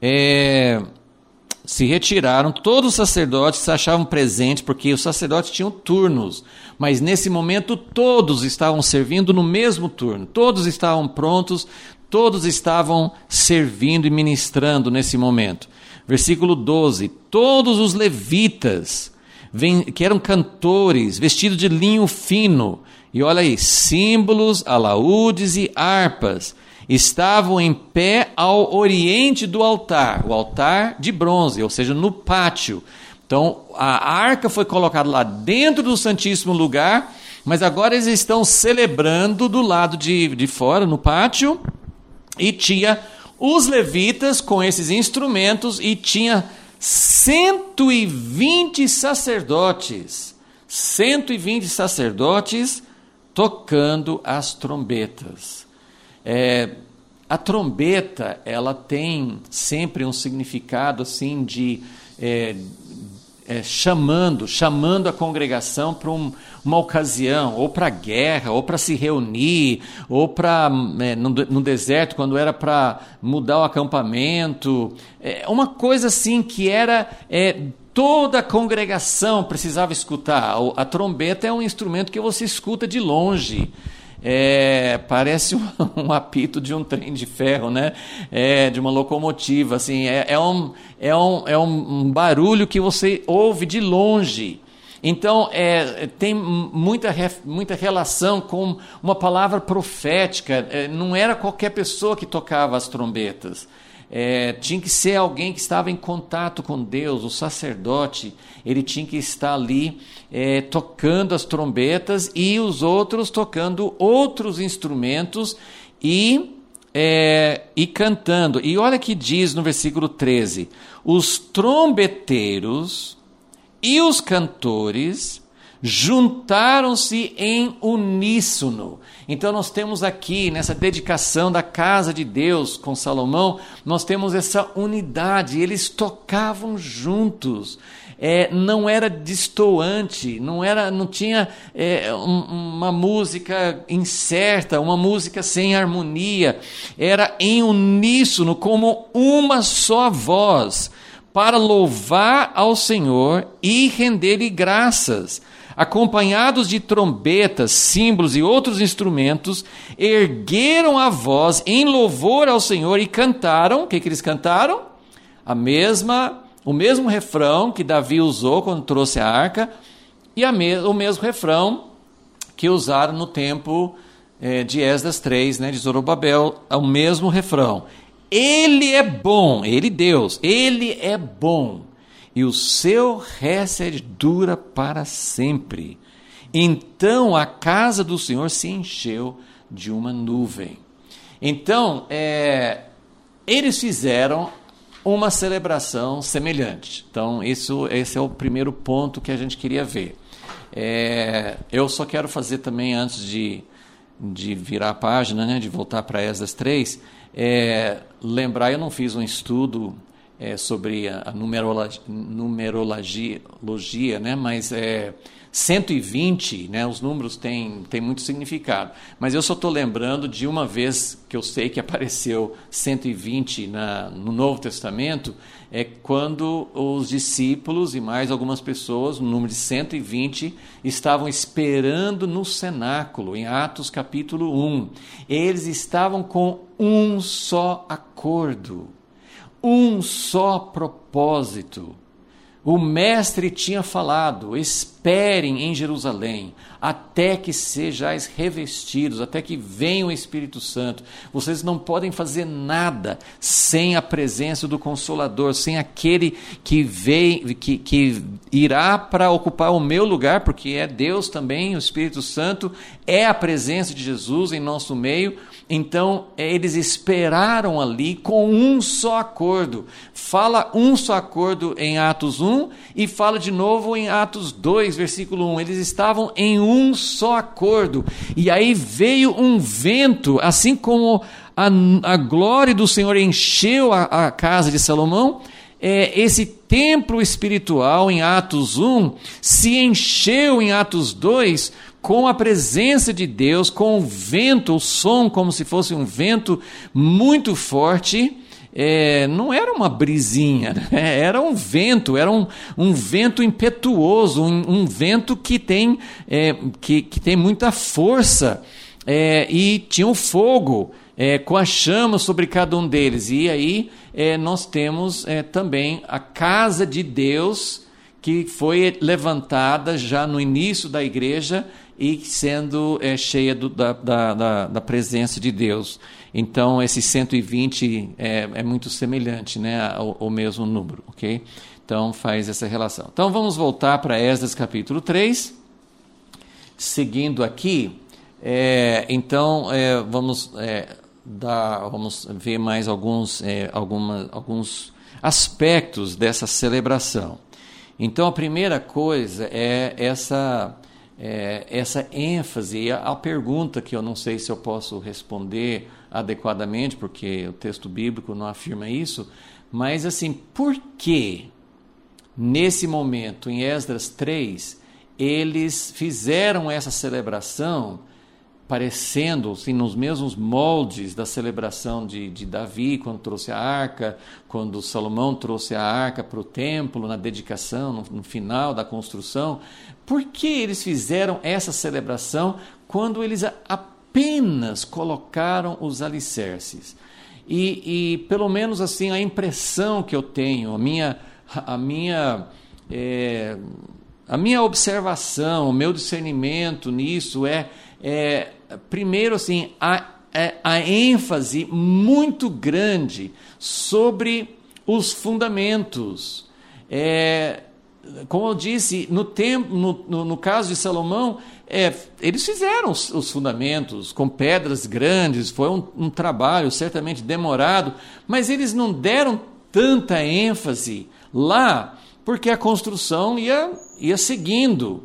se retiraram, todos os sacerdotes se achavam presentes, porque os sacerdotes tinham turnos, mas nesse momento todos estavam servindo no mesmo turno, todos estavam prontos, todos estavam servindo e ministrando nesse momento. Versículo 12, todos os levitas, que eram cantores, vestidos de linho fino, e olha aí, símbolos, alaúdes e harpas, estavam em pé ao oriente do altar, o altar de bronze, ou seja, no pátio. Então, a arca foi colocada lá dentro do Santíssimo Lugar, mas agora eles estão celebrando do lado de fora, no pátio, e tinha os levitas com esses instrumentos, e tinha 120 sacerdotes, 120 sacerdotes tocando as trombetas. A trombeta, ela tem sempre um significado assim de chamando a congregação para uma ocasião, ou para guerra, ou para se reunir, ou para no deserto, quando era para mudar o acampamento, uma coisa assim que era toda a congregação precisava escutar. A trombeta é um instrumento que você escuta de longe. Parece um apito de um trem de ferro, né? De uma locomotiva, assim, é um barulho que você ouve de longe. Então, tem muita relação com uma palavra profética. Não era qualquer pessoa que tocava as trombetas. Tinha que ser alguém que estava em contato com Deus, o sacerdote, ele tinha que estar ali tocando as trombetas, e os outros tocando outros instrumentos e cantando. E olha que diz no versículo 13, os trombeteiros e os cantores juntaram-se em uníssono. Então nós temos aqui, nessa dedicação da casa de Deus com Salomão, nós temos essa unidade, eles tocavam juntos, não era destoante, não tinha uma música incerta, uma música sem harmonia, era em uníssono, como uma só voz, para louvar ao Senhor e render-lhe graças. Acompanhados de trombetas, símbolos e outros instrumentos, ergueram a voz em louvor ao Senhor e cantaram. O que eles cantaram? O mesmo refrão que Davi usou quando trouxe a arca, e o mesmo refrão que usaram no tempo de Esdras 3, de Zorobabel, o mesmo refrão. Ele é bom, ele Deus, ele é bom, e o seu récede dura para sempre. Então a casa do Senhor se encheu de uma nuvem. Então, eles fizeram uma celebração semelhante. Então, esse é o primeiro ponto que a gente queria ver. Eu só quero fazer também, antes de virar a página, de voltar para Esdras 3, lembrar, eu não fiz um estudo sobre a numerologia, mas 120, os números têm muito significado. Mas eu só estou lembrando de uma vez que eu sei que apareceu 120 no Novo Testamento, quando os discípulos e mais algumas pessoas, no número de 120, estavam esperando no cenáculo, em Atos capítulo 1. Eles estavam com um só acordo. um só propósito. O mestre tinha falado: esperem em Jerusalém, até que sejais revestidos, até que venha o Espírito Santo. Vocês não podem fazer nada sem a presença do Consolador, sem aquele que irá para ocupar o meu lugar, porque é Deus também, o Espírito Santo, é a presença de Jesus em nosso meio. Então, eles esperaram ali com um só acordo. Fala um só acordo em Atos 1 e fala de novo em Atos 2, versículo 1. Eles estavam em um só acordo. E aí veio um vento, assim como a glória do Senhor encheu a casa de Salomão, esse templo espiritual em Atos 1 se encheu em Atos 2 com a presença de Deus, com o vento, o som como se fosse um vento muito forte. Não era uma brisinha, né? Era um vento, era um vento impetuoso, um vento que tem muita força, e tinha um fogo com a chama sobre cada um deles. E aí nós temos também a casa de Deus, que foi levantada já no início da igreja e sendo cheia da presença de Deus. Então, esse 120 é muito semelhante, né, ao mesmo número, ok? Então, faz essa relação. Então, vamos voltar para Esdras capítulo 3. Seguindo aqui, vamos ver mais alguns aspectos dessa celebração. Então, a primeira coisa é essa ênfase, e a pergunta que eu não sei se eu posso responder adequadamente, porque o texto bíblico não afirma isso, mas assim, por que nesse momento, em Esdras 3, eles fizeram essa celebração parecendo assim, nos mesmos moldes da celebração de Davi, quando trouxe a arca, quando Salomão trouxe a arca para o templo, na dedicação, no final da construção? Por que eles fizeram essa celebração quando eles apenas colocaram os alicerces? E pelo menos assim, a impressão que eu tenho, a minha observação, o meu discernimento nisso primeiro assim, a ênfase muito grande sobre os fundamentos. Como eu disse, no caso de Salomão, eles fizeram os fundamentos com pedras grandes, foi um trabalho certamente demorado, mas eles não deram tanta ênfase lá, porque a construção ia seguindo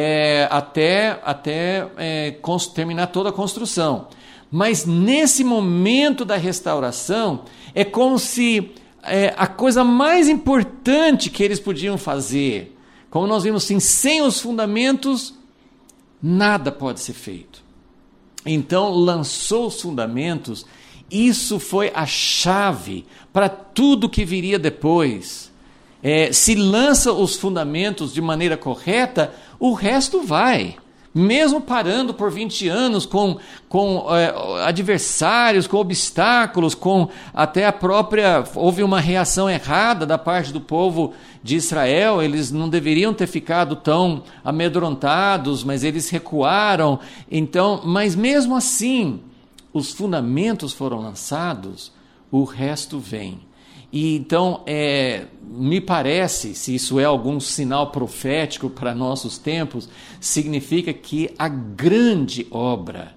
até terminar toda a construção. Mas nesse momento da restauração, é como se a coisa mais importante que eles podiam fazer, como nós vimos assim, sem os fundamentos, nada pode ser feito. Então, lançou os fundamentos, isso foi a chave para tudo que viria depois. Se lança os fundamentos de maneira correta, o resto vai. Mesmo parando por 20 anos com adversários, com obstáculos, com até houve uma reação errada da parte do povo de Israel, eles não deveriam ter ficado tão amedrontados, mas eles recuaram. Então, mas mesmo assim, os fundamentos foram lançados, o resto vem. E então, me parece, se isso é algum sinal profético para nossos tempos, significa que a grande obra,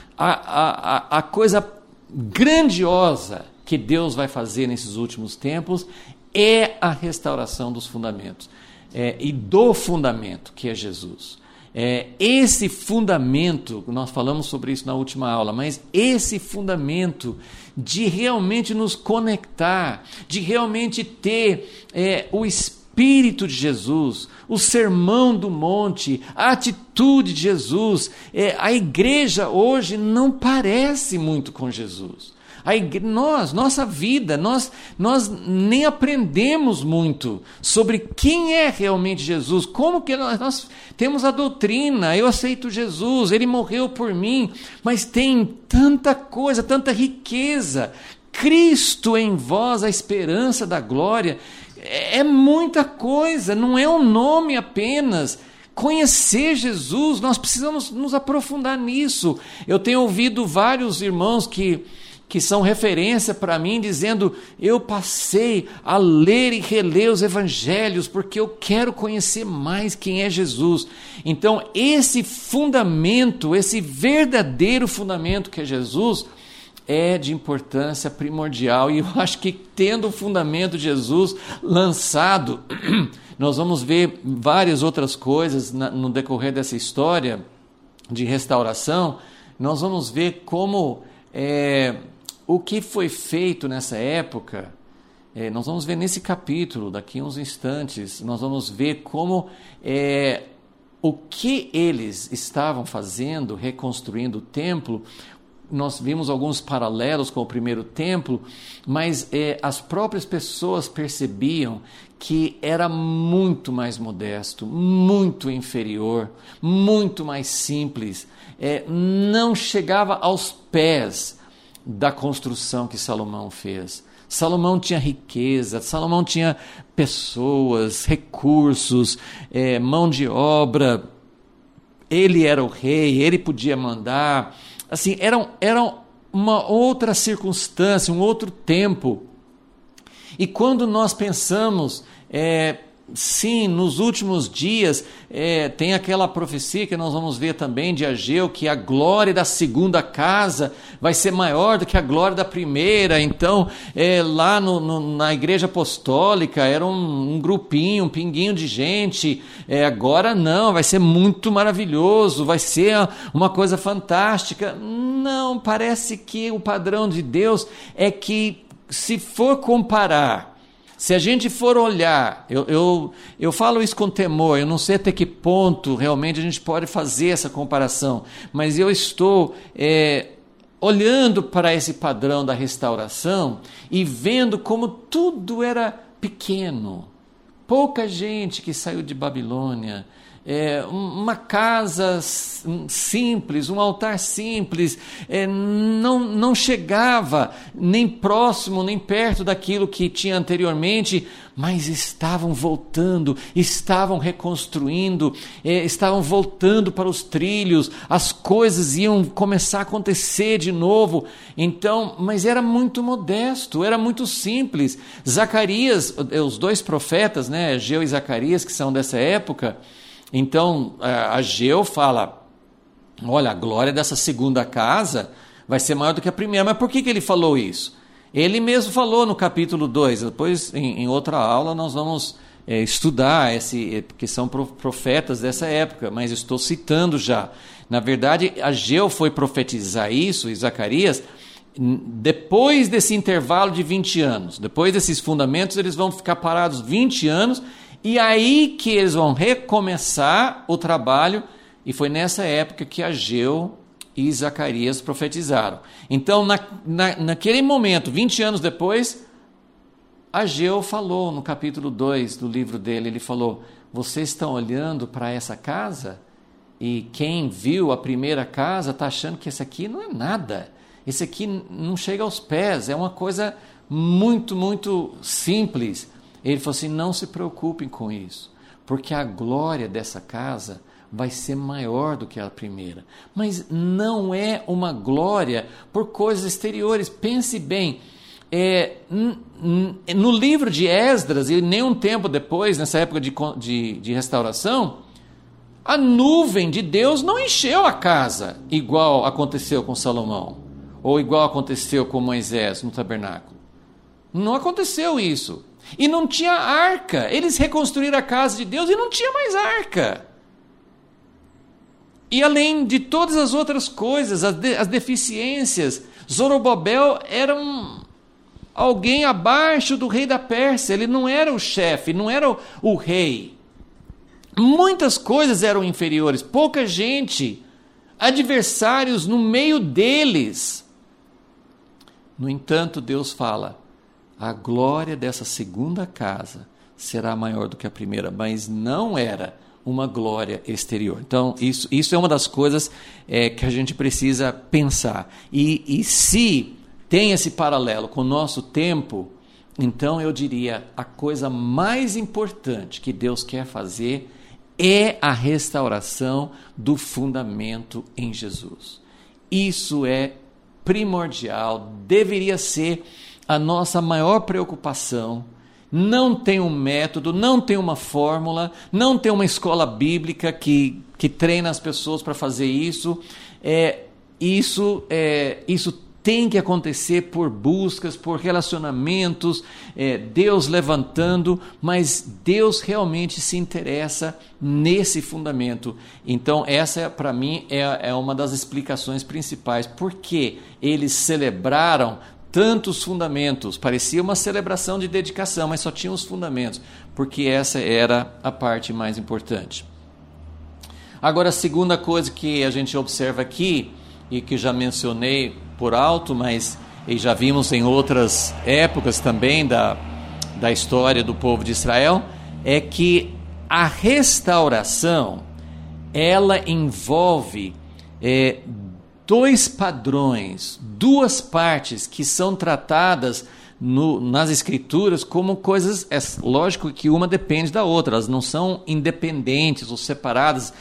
a coisa grandiosa que Deus vai fazer nesses últimos tempos é a restauração dos fundamentos, e do fundamento que é Jesus. Esse fundamento, nós falamos sobre isso na última aula, mas esse fundamento de realmente nos conectar, de realmente ter o Espírito de Jesus, o Sermão do Monte, a atitude de Jesus. A igreja hoje não parece muito com Jesus. Nossa vida, nós nem aprendemos muito sobre quem é realmente Jesus, como que nós temos a doutrina, eu aceito Jesus, Ele morreu por mim, mas tem tanta coisa, tanta riqueza, Cristo em vós, a esperança da glória. É muita coisa, não é um nome apenas. Conhecer Jesus, nós precisamos nos aprofundar nisso. Eu tenho ouvido vários irmãos que são referência para mim, dizendo: eu passei a ler e reler os evangelhos, porque eu quero conhecer mais quem é Jesus. Então, esse fundamento, esse verdadeiro fundamento que é Jesus, é de importância primordial. E eu acho que, tendo o fundamento de Jesus lançado, nós vamos ver várias outras coisas no decorrer dessa história de restauração. Nós vamos ver como o que foi feito nessa época. Nós vamos ver nesse capítulo, daqui a uns instantes, nós vamos ver como o que eles estavam fazendo, reconstruindo o templo. Nós vimos alguns paralelos com o primeiro templo, mas as próprias pessoas percebiam que era muito mais modesto, muito inferior, muito mais simples, não chegava aos pés da construção que Salomão fez. Salomão tinha riqueza, Salomão tinha pessoas, recursos, mão de obra, ele era o rei, ele podia mandar. Assim, era uma outra circunstância, um outro tempo. E quando nós pensamos, sim, nos últimos dias, tem aquela profecia que nós vamos ver também de Ageu, que a glória da segunda casa vai ser maior do que a glória da primeira. Então, lá na igreja apostólica, era um grupinho, um pinguinho de gente. Agora não, vai ser muito maravilhoso, vai ser uma coisa fantástica. Não, parece que o padrão de Deus é que, se for comparar, se a gente for olhar, eu falo isso com temor, eu não sei até que ponto realmente a gente pode fazer essa comparação, mas eu estou olhando para esse padrão da restauração e vendo como tudo era pequeno, pouca gente que saiu de Babilônia, uma casa simples, um altar simples, não chegava nem próximo, nem perto daquilo que tinha anteriormente, mas estavam voltando, estavam reconstruindo, estavam voltando para os trilhos, as coisas iam começar a acontecer de novo. Então, mas era muito modesto, era muito simples. Zacarias, os dois profetas, né, Ageu e Zacarias, que são dessa época. Então, Ageu fala: olha, a glória dessa segunda casa vai ser maior do que a primeira. Mas por que ele falou isso? Ele mesmo falou no capítulo 2. Depois, em outra aula, nós vamos estudar, porque são profetas dessa época, mas estou citando já. Na verdade, Ageu foi profetizar isso, e Zacarias, depois desse intervalo de 20 anos. Depois desses fundamentos, eles vão ficar parados 20 anos, e aí que eles vão recomeçar o trabalho, e foi nessa época que Ageu e Zacarias profetizaram. Então, naquele momento, 20 anos depois, Ageu falou no capítulo 2 do livro dele, ele falou: vocês estão olhando para essa casa, e quem viu a primeira casa está achando que esse aqui não é nada, esse aqui não chega aos pés, é uma coisa muito, muito simples. Ele falou assim: não se preocupem com isso, porque a glória dessa casa vai ser maior do que a primeira. Mas não é uma glória por coisas exteriores. Pense bem, no livro de Esdras, e nem um tempo depois, nessa época de restauração, a nuvem de Deus não encheu a casa, igual aconteceu com Salomão, ou igual aconteceu com Moisés no tabernáculo. Não aconteceu isso. E não tinha arca. Eles reconstruíram a casa de Deus e não tinha mais arca. E além de todas as outras coisas, as deficiências, Zorobabel era alguém abaixo do rei da Pérsia. Ele não era o chefe, não era o rei. Muitas coisas eram inferiores, pouca gente, adversários no meio deles. No entanto, Deus fala: a glória dessa segunda casa será maior do que a primeira, mas não era uma glória exterior. Então, isso é uma das coisas que a gente precisa pensar. E se tem esse paralelo com o nosso tempo, então eu diria, a coisa mais importante que Deus quer fazer é a restauração do fundamento em Jesus. Isso é primordial, deveria ser a nossa maior preocupação. Não tem um método, não tem uma fórmula, não tem uma escola bíblica que treina as pessoas para fazer isso. Isso tem que acontecer por buscas, por relacionamentos, Deus levantando, mas Deus realmente se interessa nesse fundamento. Então essa para mim é uma das explicações principais, porque eles celebraram tantos fundamentos, parecia uma celebração de dedicação, mas só tinha os fundamentos, porque essa era a parte mais importante. Agora, a segunda coisa que a gente observa aqui, e que já mencionei por alto, mas e já vimos em outras épocas também da história do povo de Israel, é que a restauração, ela envolve dois padrões, duas partes que são tratadas nas Escrituras como coisas, lógico que uma depende da outra, elas não são independentes ou separadas,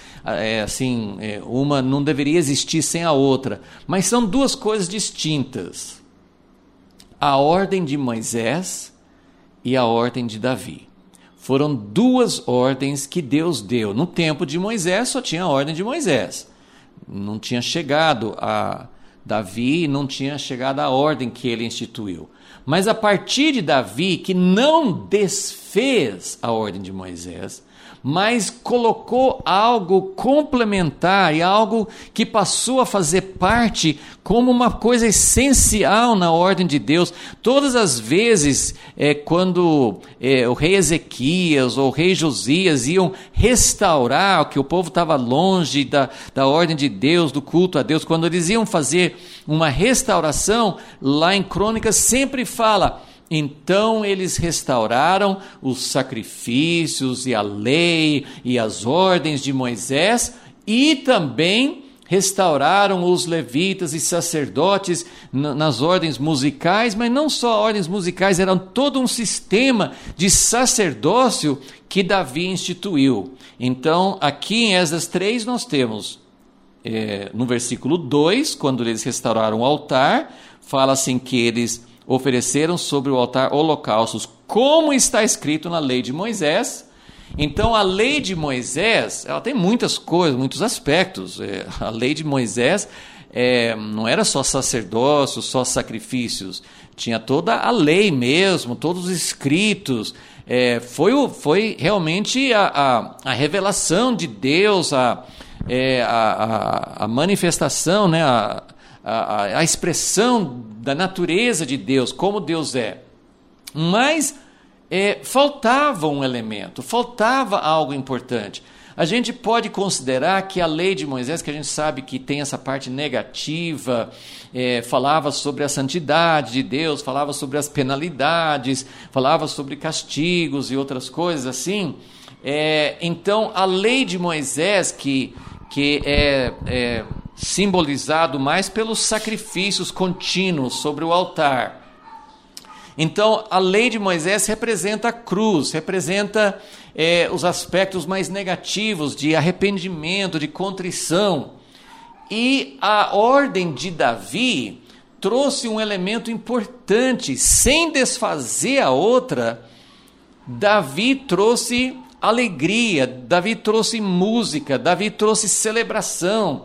uma não deveria existir sem a outra, mas são duas coisas distintas: a ordem de Moisés e a ordem de Davi. Foram duas ordens que Deus deu. No tempo de Moisés só tinha a ordem de Moisés, não tinha chegado a Davi, não tinha chegado a ordem que ele instituiu. Mas a partir de Davi, que não desfez a ordem de Moisés, mas colocou algo complementar e algo que passou a fazer parte como uma coisa essencial na ordem de Deus. Todas as vezes quando o rei Ezequias ou o rei Josias iam restaurar, que o povo estava longe da ordem de Deus, do culto a Deus, quando eles iam fazer uma restauração, lá em Crônicas sempre fala: então eles restauraram os sacrifícios e a lei e as ordens de Moisés, e também restauraram os levitas e sacerdotes nas ordens musicais, mas não só ordens musicais, era todo um sistema de sacerdócio que Davi instituiu. Então, aqui em Esdras 3 nós temos, no versículo 2, quando eles restauraram o altar, fala assim que eles ofereceram sobre o altar holocaustos, como está escrito na lei de Moisés. Então a lei de Moisés, ela tem muitas coisas, muitos aspectos. A lei de Moisés não era só sacerdócio, só sacrifícios, tinha toda a lei mesmo, todos os escritos. Foi realmente a revelação de Deus, a manifestação, né, a expressão da natureza de Deus, como Deus é. Mas faltava um elemento, faltava algo importante. A gente pode considerar que a lei de Moisés, que a gente sabe que tem essa parte negativa, falava sobre a santidade de Deus, falava sobre as penalidades, falava sobre castigos e outras coisas assim. Então a lei de Moisés, que é simbolizado mais pelos sacrifícios contínuos sobre o altar. Então, a lei de Moisés representa a cruz, representa os aspectos mais negativos de arrependimento, de contrição. E a ordem de Davi trouxe um elemento importante, sem desfazer a outra. Davi trouxe alegria, Davi trouxe música, Davi trouxe celebração.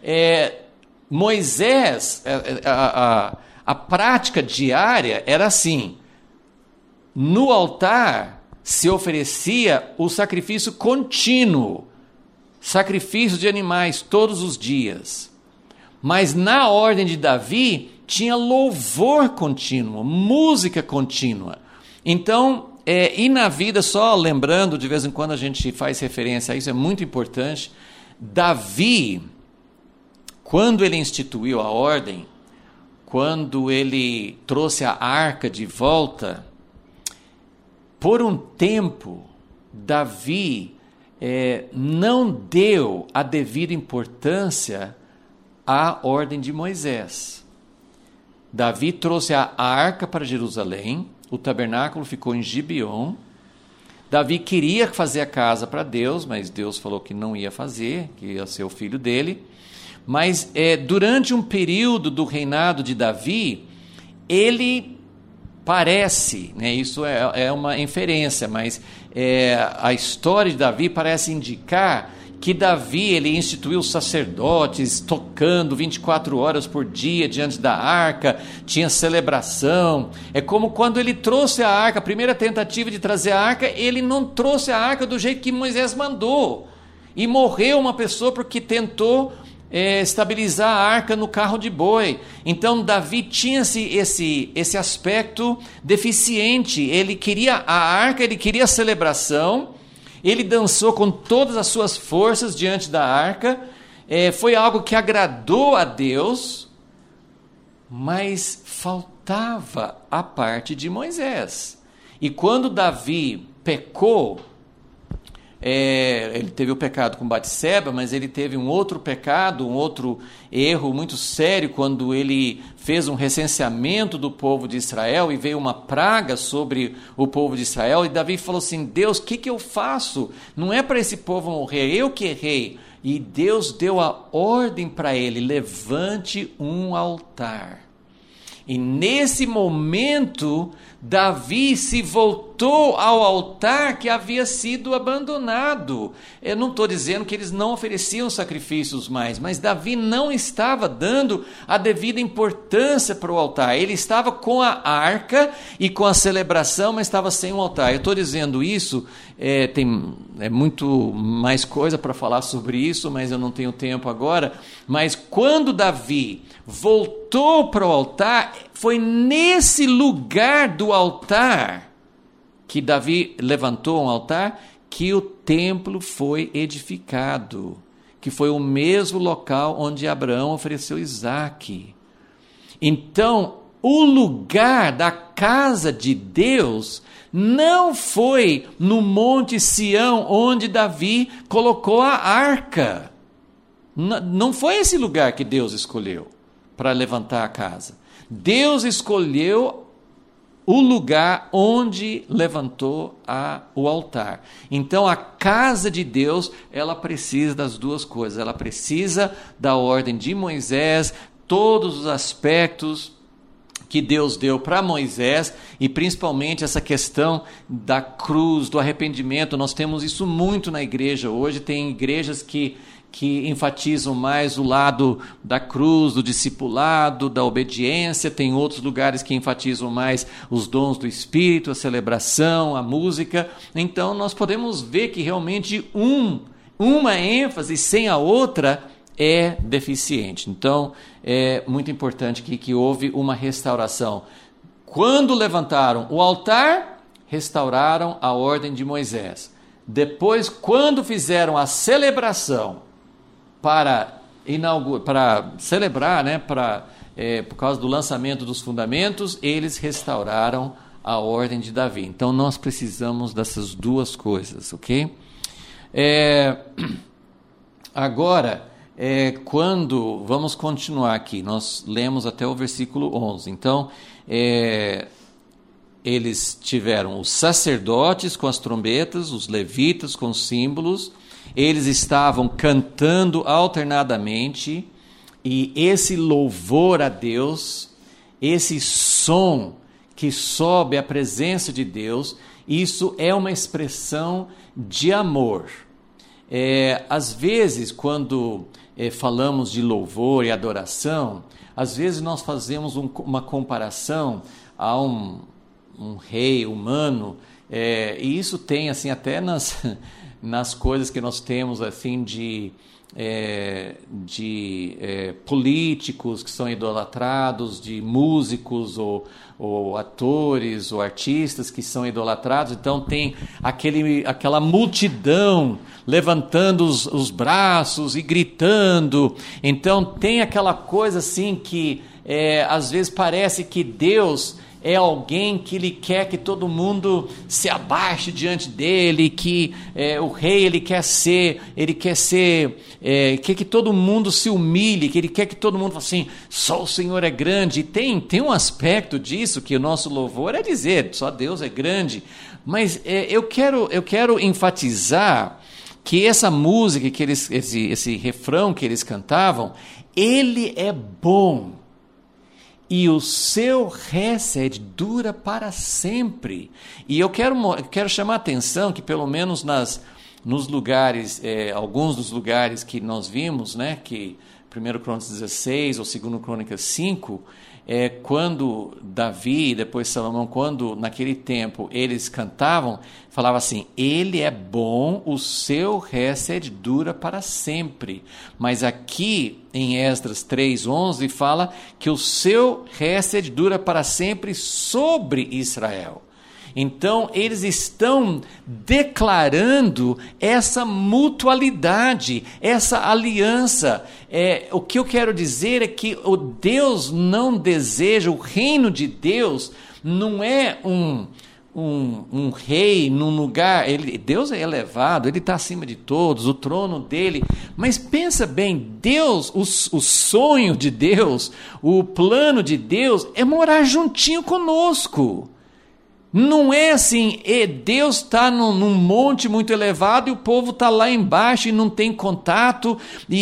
Moisés, a prática diária era assim: no altar se oferecia o sacrifício contínuo, sacrifício de animais todos os dias, mas na ordem de Davi tinha louvor contínuo, música contínua. Então, e na vida, só lembrando, de vez em quando a gente faz referência a isso, é muito importante, Davi, quando ele instituiu a ordem, quando ele trouxe a arca de volta, por um tempo, Davi não deu a devida importância à ordem de Moisés. Davi trouxe a arca para Jerusalém, o tabernáculo ficou em Gibeon. Davi queria fazer a casa para Deus, mas Deus falou que não ia fazer, que ia ser o filho dele. Mas durante um período do reinado de Davi, ele parece, né, isso é uma inferência, mas a história de Davi parece indicar que Davi ele instituiu os sacerdotes tocando 24 horas por dia diante da arca, tinha celebração. É como quando ele trouxe a arca, a primeira tentativa de trazer a arca, ele não trouxe a arca do jeito que Moisés mandou. E morreu uma pessoa porque tentou estabilizar a arca no carro de boi. Então Davi tinha esse aspecto deficiente. Ele queria a arca, ele queria a celebração. Ele dançou com todas as suas forças diante da arca. Foi algo que agradou a Deus, mas faltava a parte de Moisés. E quando Davi pecou, ele teve o pecado com Batseba, mas ele teve um outro pecado, um outro erro muito sério, quando ele fez um recenseamento do povo de Israel e veio uma praga sobre o povo de Israel, e Davi falou assim: Deus, o que eu faço? Não é para esse povo morrer, eu que errei. E Deus deu a ordem para ele: levante um altar. E nesse momento, Davi se voltou ao altar que havia sido abandonado. Eu não estou dizendo que eles não ofereciam sacrifícios mais, mas Davi não estava dando a devida importância para o altar. Ele estava com a arca e com a celebração, mas estava sem o altar. Eu estou dizendo isso, tem muito mais coisa para falar sobre isso, mas eu não tenho tempo agora. Mas quando Davi voltou para o altar, foi nesse lugar do altar que Davi levantou um altar, que o templo foi edificado, que foi o mesmo local onde Abraão ofereceu Isaque. Então, o lugar da casa de Deus não foi no Monte Sião, onde Davi colocou a arca. Não foi esse lugar que Deus escolheu para levantar a casa. Deus escolheu o lugar onde levantou o altar. Então, a casa de Deus, ela precisa das duas coisas. Ela precisa da ordem de Moisés, todos os aspectos que Deus deu para Moisés, e principalmente essa questão da cruz, do arrependimento. Nós temos isso muito na igreja hoje. Tem igrejas que enfatizam mais o lado da cruz, do discipulado, da obediência. Tem outros lugares que enfatizam mais os dons do Espírito, a celebração, a música. Então nós podemos ver que realmente uma ênfase sem a outra é deficiente. Então é muito importante que houve uma restauração. Quando levantaram o altar, restauraram a ordem de Moisés. Depois, quando fizeram a celebração para celebrar, né, por causa do lançamento dos fundamentos, eles restauraram a ordem de Davi. Então nós precisamos dessas duas coisas, ok? Agora, quando vamos continuar aqui, nós lemos até o versículo 11. Então, eles tiveram os sacerdotes com as trombetas, os levitas com os símbolos. Eles estavam cantando alternadamente, e esse louvor a Deus, esse som que sobe à presença de Deus, isso é uma expressão de amor. Às vezes, quando falamos de louvor e adoração, às vezes nós fazemos uma comparação a um rei humano, e isso tem assim até nas coisas que nós temos assim de políticos que são idolatrados, de músicos ou atores ou artistas que são idolatrados. Então tem aquela multidão levantando os braços e gritando. Então tem aquela coisa assim que às vezes parece que Deus é alguém que ele quer que todo mundo se abaixe diante dele, que o rei ele quer que todo mundo se humilhe, que ele quer que todo mundo fale assim, só o Senhor é grande. E tem um aspecto disso que o nosso louvor é dizer, só Deus é grande. Mas eu quero enfatizar que essa música, que esse refrão que eles cantavam, ele é bom. E o seu hesed dura para sempre. E eu quero chamar a atenção que pelo menos nos lugares, alguns dos lugares que nós vimos, né, que 1 Crônicas 16 ou 2 Crônicas 5, quando Davi e depois Salomão, quando naquele tempo eles cantavam, falava assim, ele é bom, o seu hesed dura para sempre. Mas aqui em Esdras 3:11 fala que o seu hesed dura para sempre sobre Israel. Então, eles estão declarando essa mutualidade, essa aliança. O que eu quero dizer é que o Deus não deseja, o reino de Deus não é um rei num lugar, Deus é elevado, Ele está acima de todos, o trono dele, mas pensa bem, Deus, o sonho de Deus, o plano de Deus é morar juntinho conosco. Não é assim, Deus está num monte muito elevado e o povo está lá embaixo e não tem contato,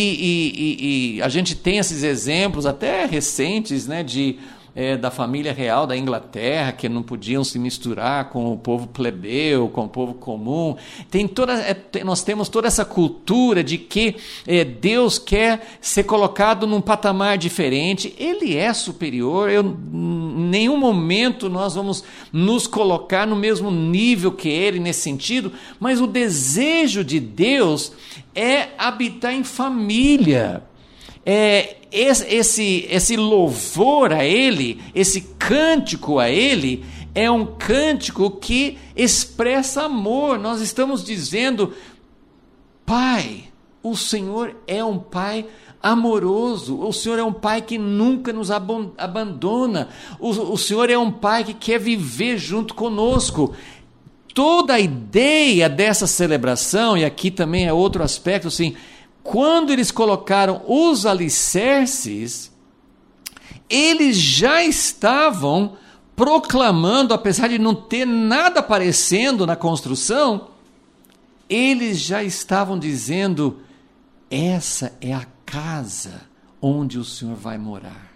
e a gente tem esses exemplos até recentes, né, da família real da Inglaterra, que não podiam se misturar com o povo plebeu, com o povo comum. Nós temos toda essa cultura de que Deus quer ser colocado num patamar diferente. Ele é superior, em nenhum momento nós vamos nos colocar no mesmo nível que Ele nesse sentido, mas o desejo de Deus é habitar em família. Esse louvor a Ele, esse cântico a Ele, é um cântico que expressa amor. Nós estamos dizendo, Pai, o Senhor é um Pai amoroso, o Senhor é um Pai que nunca nos abandona, o Senhor é um Pai que quer viver junto conosco. Toda a ideia dessa celebração, e aqui também é outro aspecto, assim, quando eles colocaram os alicerces, eles já estavam proclamando, apesar de não ter nada aparecendo na construção, eles já estavam dizendo, essa é a casa onde o Senhor vai morar.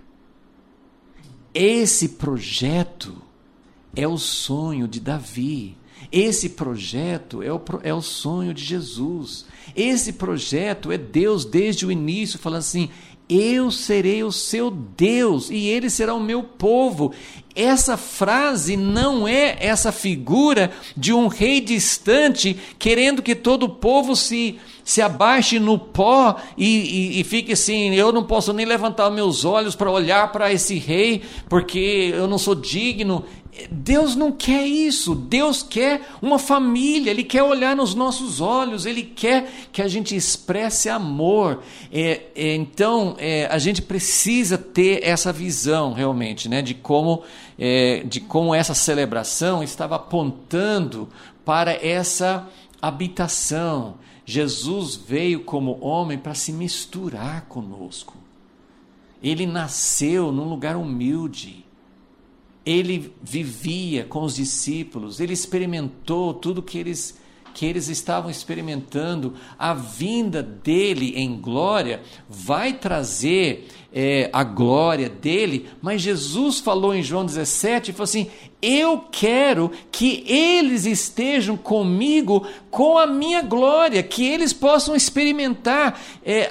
Esse projeto é o sonho de Davi. Esse projeto é o sonho de Jesus. Esse projeto é Deus desde o início, falando assim, eu serei o seu Deus e ele será o meu povo. Essa frase não é essa figura de um rei distante querendo que todo o povo se abaixe no pó e fique assim, eu não posso nem levantar meus olhos para olhar para esse rei porque eu não sou digno. Deus não quer isso. Deus quer uma família, Ele quer olhar nos nossos olhos, Ele quer que a gente expresse amor. Então, a gente precisa ter essa visão realmente, né, de como essa celebração estava apontando para essa habitação. Jesus veio como homem para se misturar conosco. Ele nasceu num lugar humilde. Ele vivia com os discípulos, ele experimentou tudo que eles estavam experimentando. A vinda dele em glória vai trazer a glória dele, mas Jesus falou em João 17, falou assim, eu quero que eles estejam comigo com a minha glória, que eles possam experimentar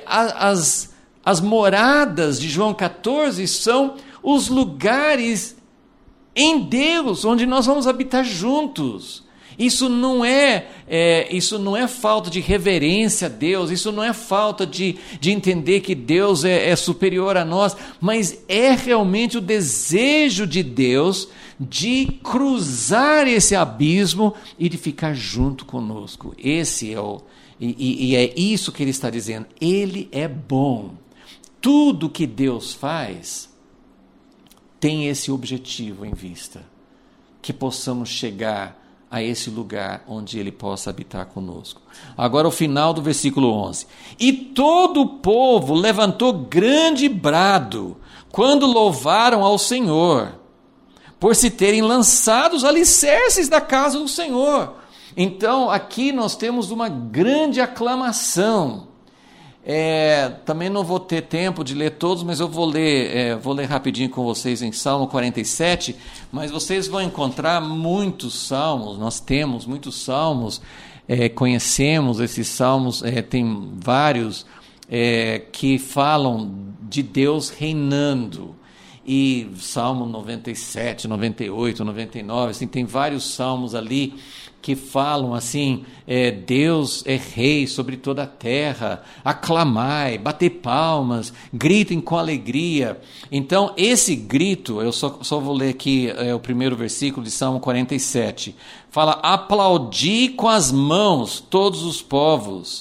as moradas de João 14, são os lugares em Deus, onde nós vamos habitar juntos. Isso não é falta de reverência a Deus, isso não é falta de entender que Deus é superior a nós, mas é realmente o desejo de Deus de cruzar esse abismo e de ficar junto conosco. Esse é é isso que ele está dizendo. Ele é bom. Tudo que Deus faz tem esse objetivo em vista, que possamos chegar a esse lugar onde Ele possa habitar conosco. Agora o final do versículo 11. E todo o povo levantou grande brado, quando louvaram ao Senhor, por se terem lançado os alicerces da casa do Senhor. Então, aqui nós temos uma grande aclamação. Também não vou ter tempo de ler todos, mas eu vou ler rapidinho com vocês em Salmo 47, mas vocês vão encontrar muitos salmos, nós temos muitos salmos, conhecemos esses salmos, tem vários que falam de Deus reinando. E Salmo 97, 98, 99, assim, tem vários salmos ali que falam assim, Deus é rei sobre toda a terra, aclamai, batei palmas, gritem com alegria. Então esse grito, eu só vou ler aqui o primeiro versículo de Salmo 47, fala, aplaudi com as mãos todos os povos,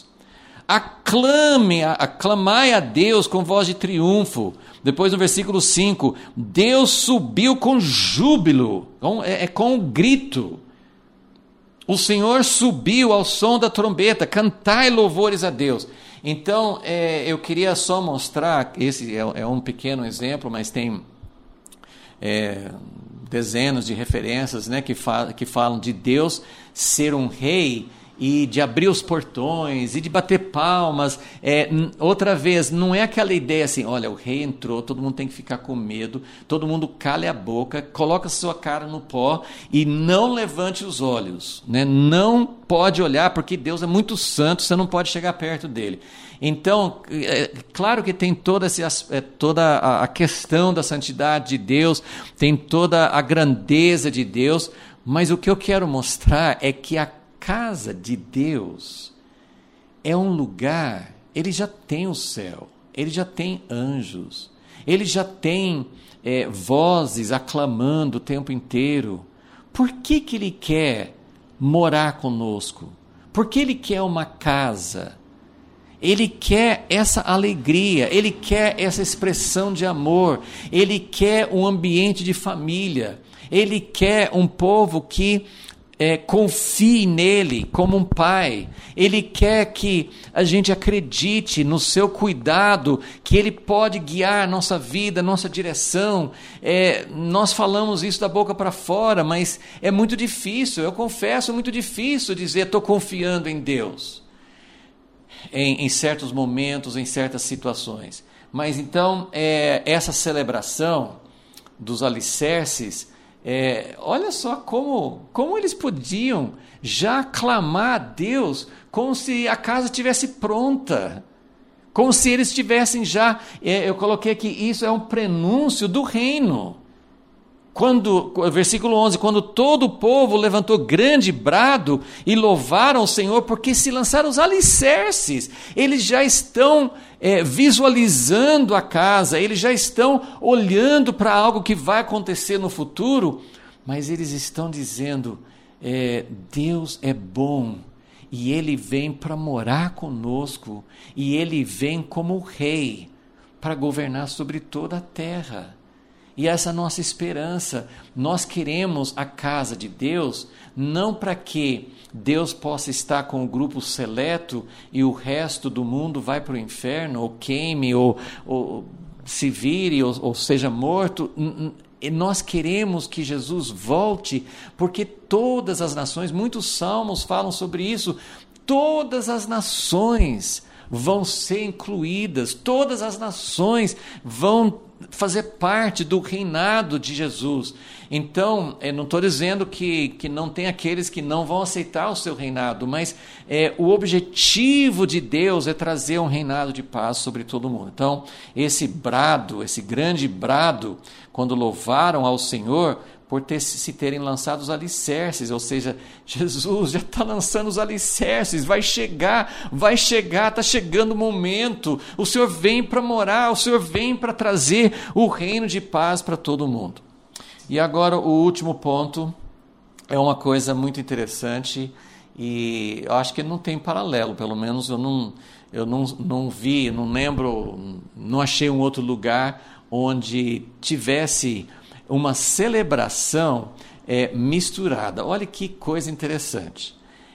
aclamai a Deus com voz de triunfo. Depois no versículo 5, Deus subiu com júbilo, com um grito. O Senhor subiu ao som da trombeta, cantai louvores a Deus. Então, eu queria só mostrar, esse é um pequeno exemplo, mas tem dezenas de referências, né, que falam de Deus ser um rei, e de abrir os portões, e de bater palmas. Outra vez, não é aquela ideia assim, olha, o rei entrou, todo mundo tem que ficar com medo, todo mundo cale a boca, coloca sua cara no pó e não levante os olhos, né? Não pode olhar, porque Deus é muito santo, você não pode chegar perto dele. Então, claro que tem toda a questão da santidade de Deus, tem toda a grandeza de Deus, mas o que eu quero mostrar é que a casa de Deus é um lugar, ele já tem o céu, ele já tem anjos, ele já tem vozes aclamando o tempo inteiro. Por que ele quer morar conosco? Por que ele quer uma casa? Ele quer essa alegria, ele quer essa expressão de amor, ele quer um ambiente de família, ele quer um povo que confie nele como um pai. Ele quer que a gente acredite no seu cuidado, que ele pode guiar nossa vida, nossa direção. Nós falamos isso da boca para fora, mas é muito difícil, eu confesso, é muito difícil dizer estou confiando em Deus em certos momentos, em certas situações. Mas então essa celebração dos alicerces, olha só como eles podiam já aclamar a Deus como se a casa estivesse pronta, como se eles tivessem já, eu coloquei aqui, isso é um prenúncio do reino. Versículo 11, quando todo o povo levantou grande brado e louvaram o Senhor, porque se lançaram os alicerces, eles já estão visualizando a casa, eles já estão olhando para algo que vai acontecer no futuro, mas eles estão dizendo, Deus é bom, e Ele vem para morar conosco, e Ele vem como rei, para governar sobre toda a terra. E essa é a nossa esperança. Nós queremos a casa de Deus, não para que Deus possa estar com o grupo seleto e o resto do mundo vai para o inferno, ou queime, ou se vire, ou seja morto. E nós queremos que Jesus volte, porque todas as nações, muitos salmos falam sobre isso, todas as nações vão ser incluídas, todas as nações vão fazer parte do reinado de Jesus. Então, eu não estou dizendo que não tem aqueles que não vão aceitar o seu reinado, mas o objetivo de Deus é trazer um reinado de paz sobre todo mundo. Então, esse brado, esse grande brado, quando louvaram ao Senhor, por se terem lançado os alicerces, ou seja, Jesus já está lançando os alicerces, vai chegar, está chegando o momento, o Senhor vem para morar, o Senhor vem para trazer o reino de paz para todo mundo. E agora o último ponto é uma coisa muito interessante, e eu acho que não tem paralelo, pelo menos eu não vi, não lembro, não achei um outro lugar onde tivesse uma celebração misturada. Olha que coisa interessante.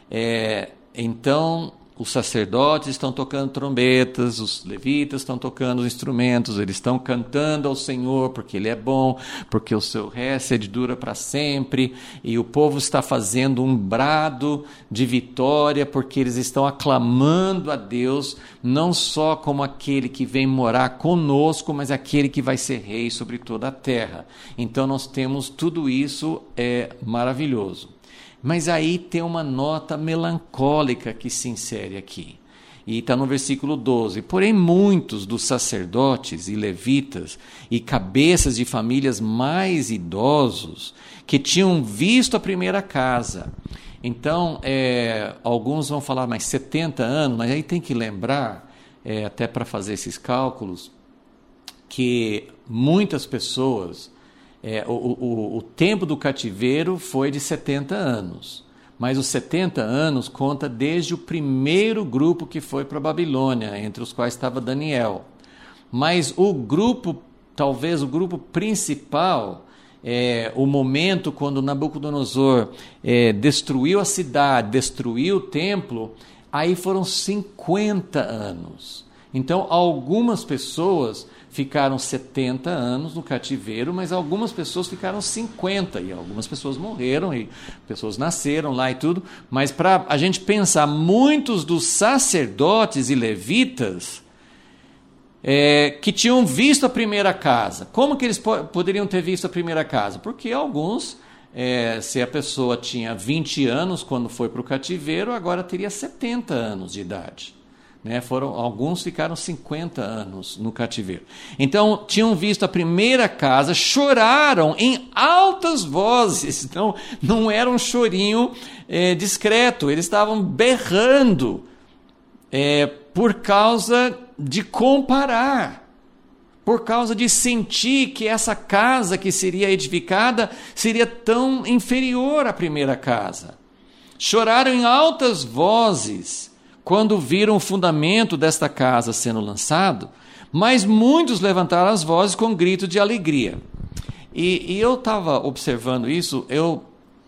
Então, os sacerdotes estão tocando trombetas, os levitas estão tocando os instrumentos, eles estão cantando ao Senhor porque Ele é bom, porque o seu hesed dura para sempre, e o povo está fazendo um brado de vitória porque eles estão aclamando a Deus, não só como aquele que vem morar conosco, mas aquele que vai ser rei sobre toda a terra. Então nós temos tudo isso maravilhoso. Mas aí tem uma nota melancólica que se insere aqui. E está no versículo 12. Porém, muitos dos sacerdotes e levitas e cabeças de famílias mais idosos que tinham visto a primeira casa. Então, alguns vão falar mais 70 anos, mas aí tem que lembrar, até para fazer esses cálculos, que muitas pessoas... O tempo do cativeiro foi de 70 anos, mas os 70 anos conta desde o primeiro grupo que foi para a Babilônia, entre os quais estava Daniel. Mas o grupo, talvez o grupo principal, o momento quando Nabucodonosor destruiu a cidade, destruiu o templo, aí foram 50 anos. Então, algumas pessoas ficaram 70 anos no cativeiro, mas algumas pessoas ficaram 50, e algumas pessoas morreram, e pessoas nasceram lá e tudo. Mas para a gente pensar, muitos dos sacerdotes e levitas que tinham visto a primeira casa. Como que eles poderiam ter visto a primeira casa? Porque alguns, se a pessoa tinha 20 anos quando foi para o cativeiro, agora teria 70 anos de idade. Alguns ficaram 50 anos no cativeiro. Então, tinham visto a primeira casa, choraram em altas vozes. Então, não era um chorinho discreto, eles estavam berrando por causa de comparar, por causa de sentir que essa casa que seria edificada seria tão inferior à primeira casa. Choraram em altas vozes quando viram o fundamento desta casa sendo lançado, mas muitos levantaram as vozes com grito de alegria. E eu estava observando isso, eu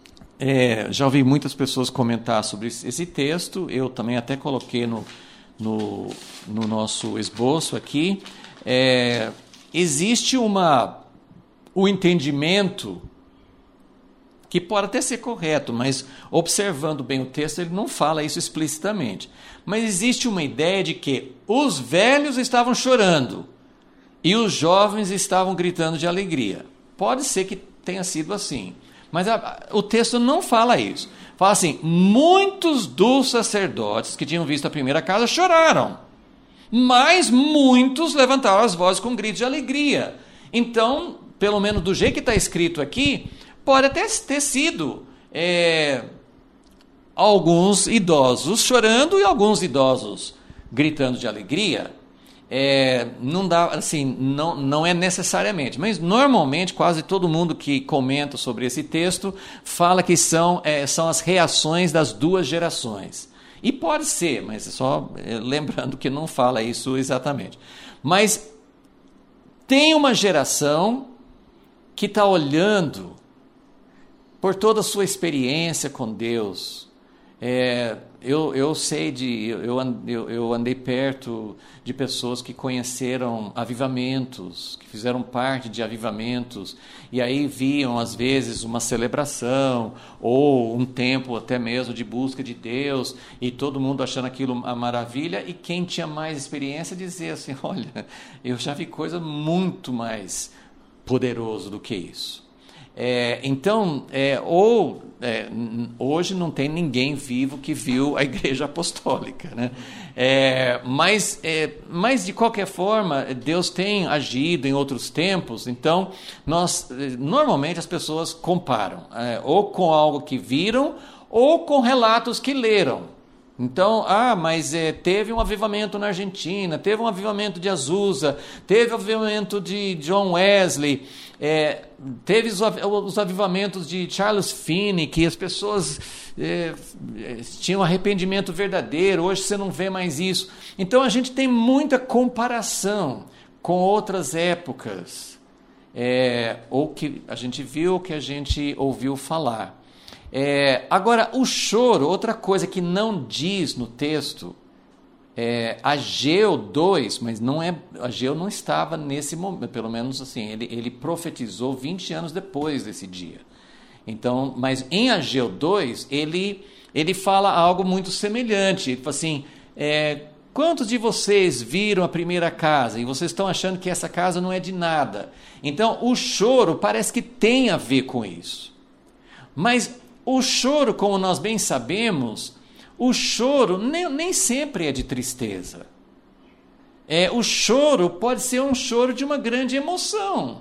já ouvi muitas pessoas comentar sobre esse texto, eu também até coloquei no nosso esboço aqui. Existe o entendimento que pode até ser correto, mas observando bem o texto, ele não fala isso explicitamente. Mas existe uma ideia de que os velhos estavam chorando e os jovens estavam gritando de alegria. Pode ser que tenha sido assim, mas o texto não fala isso. Fala assim, muitos dos sacerdotes que tinham visto a primeira casa choraram, mas muitos levantaram as vozes com gritos de alegria. Então, pelo menos do jeito que está escrito aqui, pode até ter sido alguns idosos chorando e alguns idosos gritando de alegria. Não dá, assim, não é necessariamente, mas normalmente quase todo mundo que comenta sobre esse texto fala que são as reações das duas gerações. E pode ser, mas só lembrando que não fala isso exatamente. Mas tem uma geração que está olhando por toda a sua experiência com Deus. Eu sei eu andei perto de pessoas que conheceram avivamentos, que fizeram parte de avivamentos, e aí viam às vezes uma celebração, ou um tempo até mesmo de busca de Deus, e todo mundo achando aquilo uma maravilha, e quem tinha mais experiência dizia assim, olha, eu já vi coisa muito mais poderosa do que isso. Então, hoje não tem ninguém vivo que viu a Igreja Apostólica, né? Mas de qualquer forma, Deus tem agido em outros tempos, então normalmente as pessoas comparam, ou com algo que viram, ou com relatos que leram. Então, mas teve um avivamento na Argentina, teve um avivamento de Azusa, teve o avivamento de John Wesley, teve os avivamentos de Charles Finney, que as pessoas tinham arrependimento verdadeiro, hoje você não vê mais isso. Então a gente tem muita comparação com outras épocas, ou que a gente viu, ou que a gente ouviu falar. Agora, o choro, outra coisa que não diz no texto, Ageu 2, mas Ageu não estava nesse momento, pelo menos assim, ele profetizou 20 anos depois desse dia. Então, mas em Ageu 2, ele fala algo muito semelhante. Ele fala assim, quantos de vocês viram a primeira casa e vocês estão achando que essa casa não é de nada? Então, o choro parece que tem a ver com isso. Mas o choro, como nós bem sabemos, o choro nem sempre é de tristeza. O choro pode ser um choro de uma grande emoção.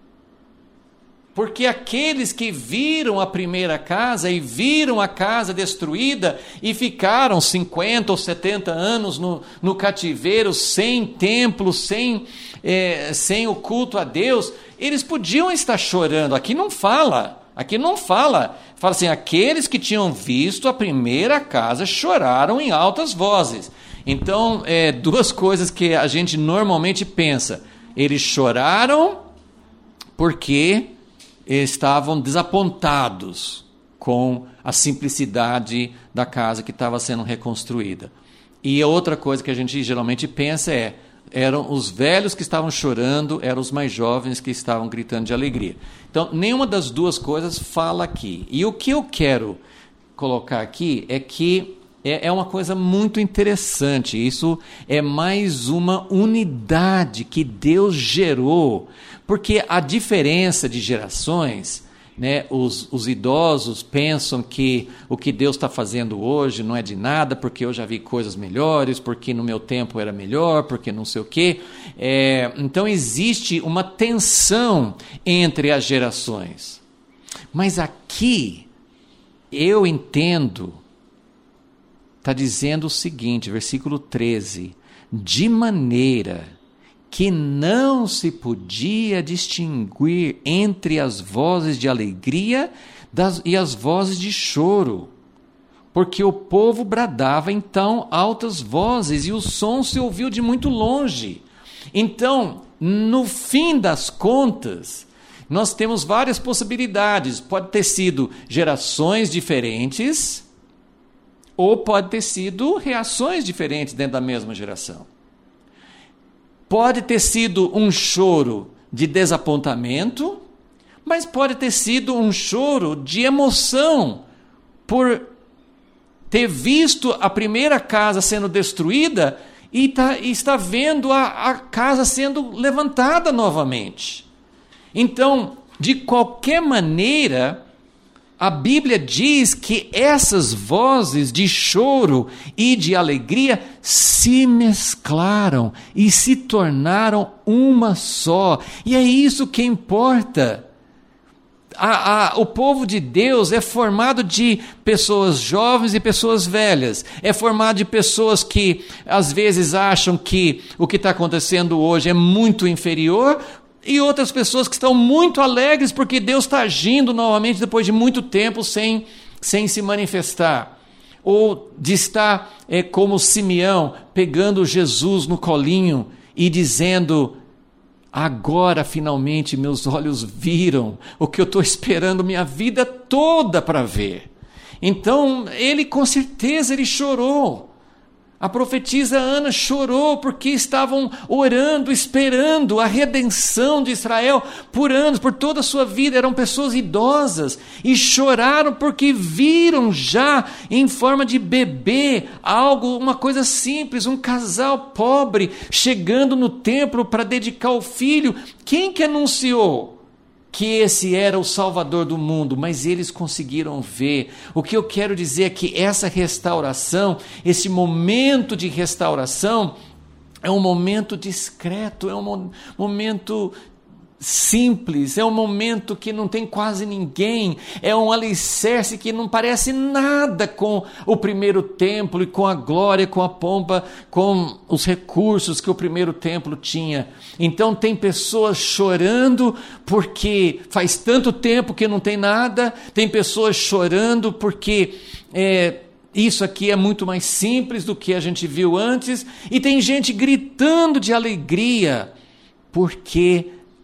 Porque aqueles que viram a primeira casa e viram a casa destruída e ficaram 50 ou 70 anos no cativeiro, sem templo, sem o culto a Deus, eles podiam estar chorando. Aqui não fala. Fala assim, aqueles que tinham visto a primeira casa choraram em altas vozes. Então, duas coisas que a gente normalmente pensa. Eles choraram porque estavam desapontados com a simplicidade da casa que estava sendo reconstruída. E a outra coisa que a gente geralmente pensa eram os velhos que estavam chorando, eram os mais jovens que estavam gritando de alegria. Então, nenhuma das duas coisas fala aqui. E o que eu quero colocar aqui é que é uma coisa muito interessante. Isso é mais uma unidade que Deus gerou. Porque a diferença de gerações, né, os idosos pensam que o que Deus está fazendo hoje não é de nada, porque eu já vi coisas melhores, porque no meu tempo era melhor, porque não sei o quê. Então existe uma tensão entre as gerações. Mas aqui, eu entendo, está dizendo o seguinte, versículo 13, de maneira que não se podia distinguir entre as vozes de alegria e as vozes de choro, porque o povo bradava então altas vozes e o som se ouviu de muito longe. Então, no fim das contas, nós temos várias possibilidades. Pode ter sido gerações diferentes ou pode ter sido reações diferentes dentro da mesma geração. Pode ter sido um choro de desapontamento, mas pode ter sido um choro de emoção por ter visto a primeira casa sendo destruída e está vendo a casa sendo levantada novamente. Então, de qualquer maneira, a Bíblia diz que essas vozes de choro e de alegria se mesclaram e se tornaram uma só. E é isso que importa. O povo de Deus é formado de pessoas jovens e pessoas velhas. É formado de pessoas que às vezes acham que o que está acontecendo hoje é muito inferior, e outras pessoas que estão muito alegres porque Deus está agindo novamente depois de muito tempo sem se manifestar. Ou de estar como Simeão, pegando Jesus no colinho e dizendo, agora finalmente meus olhos viram o que eu estou esperando minha vida toda para ver. Então, com certeza ele chorou. A profetisa Ana chorou porque estavam orando, esperando a redenção de Israel por anos, por toda a sua vida. Eram pessoas idosas e choraram porque viram já em forma de bebê uma coisa simples, um casal pobre chegando no templo para dedicar o filho. Quem que anunciou que esse era o Salvador do mundo? Mas eles conseguiram ver. O que eu quero dizer é que essa restauração, esse momento de restauração, é um momento discreto, é um momento simples, é um momento que não tem quase ninguém, é um alicerce que não parece nada com o primeiro templo e com a glória, com a pompa, com os recursos que o primeiro templo tinha. Então tem pessoas chorando porque faz tanto tempo que não tem nada, tem pessoas chorando porque isso aqui é muito mais simples do que a gente viu antes, e tem gente gritando de alegria porque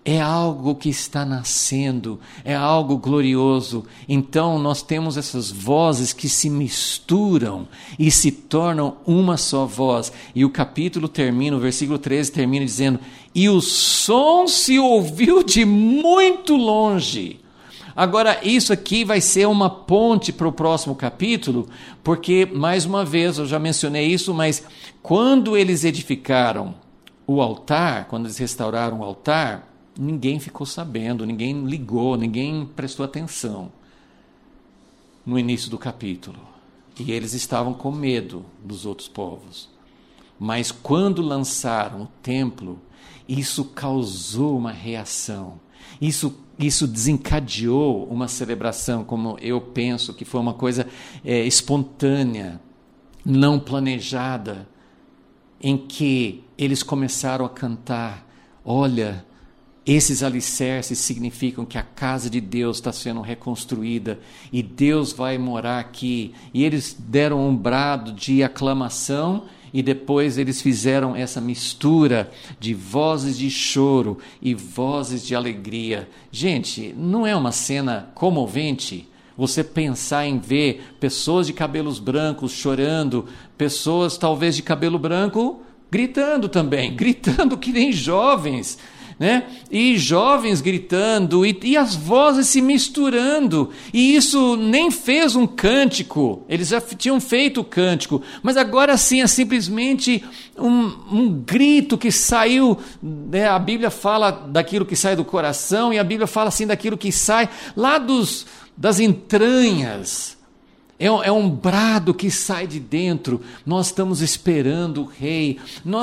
é algo que está nascendo, é algo glorioso. Então nós temos essas vozes que se misturam e se tornam uma só voz. E o capítulo termina, o versículo 13 termina dizendo: e o som se ouviu de muito longe. Agora, isso aqui vai ser uma ponte para o próximo capítulo, porque, mais uma vez, eu já mencionei isso, mas quando eles edificaram o altar, quando eles restauraram o altar, ninguém ficou sabendo, ninguém ligou, ninguém prestou atenção no início do capítulo. E eles estavam com medo dos outros povos. Mas quando lançaram o templo, isso causou uma reação. Isso desencadeou uma celebração, como eu penso, que foi uma coisa espontânea, não planejada, em que eles começaram a cantar: olha, esses alicerces significam que a casa de Deus está sendo reconstruída e Deus vai morar aqui. E eles deram um brado de aclamação e depois eles fizeram essa mistura de vozes de choro e vozes de alegria. Gente, não é uma cena comovente? Você pensar em ver pessoas de cabelos brancos chorando, pessoas talvez de cabelo branco gritando também, gritando que nem jovens, né? E jovens gritando, e as vozes se misturando, e isso nem fez um cântico, eles já tinham feito o cântico, mas agora sim é simplesmente um grito que saiu, né? A Bíblia fala daquilo que sai do coração, e a Bíblia fala assim daquilo que sai lá das entranhas. É um brado que sai de dentro. Nós estamos esperando o Rei.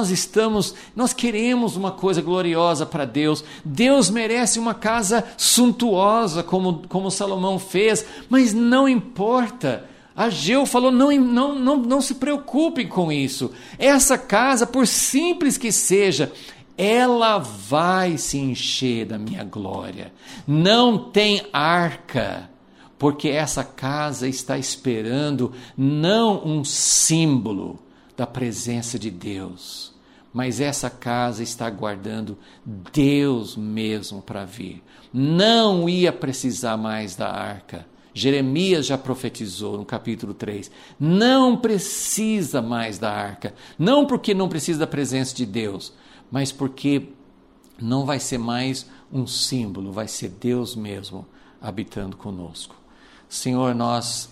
Nós queremos uma coisa gloriosa para Deus. Deus merece uma casa suntuosa, como Salomão fez, mas não importa. Ageu falou: não se preocupem com isso. Essa casa, por simples que seja, ela vai se encher da minha glória. Não tem arca, porque essa casa está esperando não um símbolo da presença de Deus, mas essa casa está aguardando Deus mesmo para vir. Não ia precisar mais da arca. Jeremias já profetizou no capítulo 3. Não precisa mais da arca. Não porque não precisa da presença de Deus, mas porque não vai ser mais um símbolo, vai ser Deus mesmo habitando conosco. Senhor, nós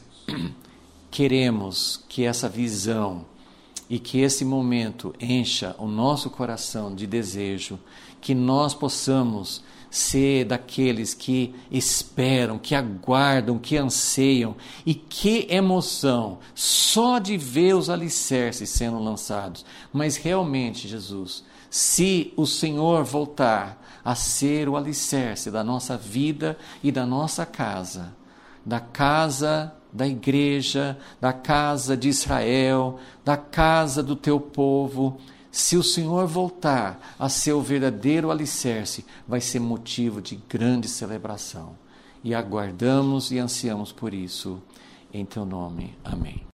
queremos que essa visão e que esse momento encha o nosso coração de desejo, que nós possamos ser daqueles que esperam, que aguardam, que anseiam, e que emoção só de ver os alicerces sendo lançados. Mas realmente, Jesus, se o Senhor voltar a ser o alicerce da nossa vida e da nossa casa, da casa da igreja, da casa de Israel, da casa do teu povo, se o Senhor voltar a ser o verdadeiro alicerce, vai ser motivo de grande celebração. E aguardamos e ansiamos por isso, em teu nome. Amém.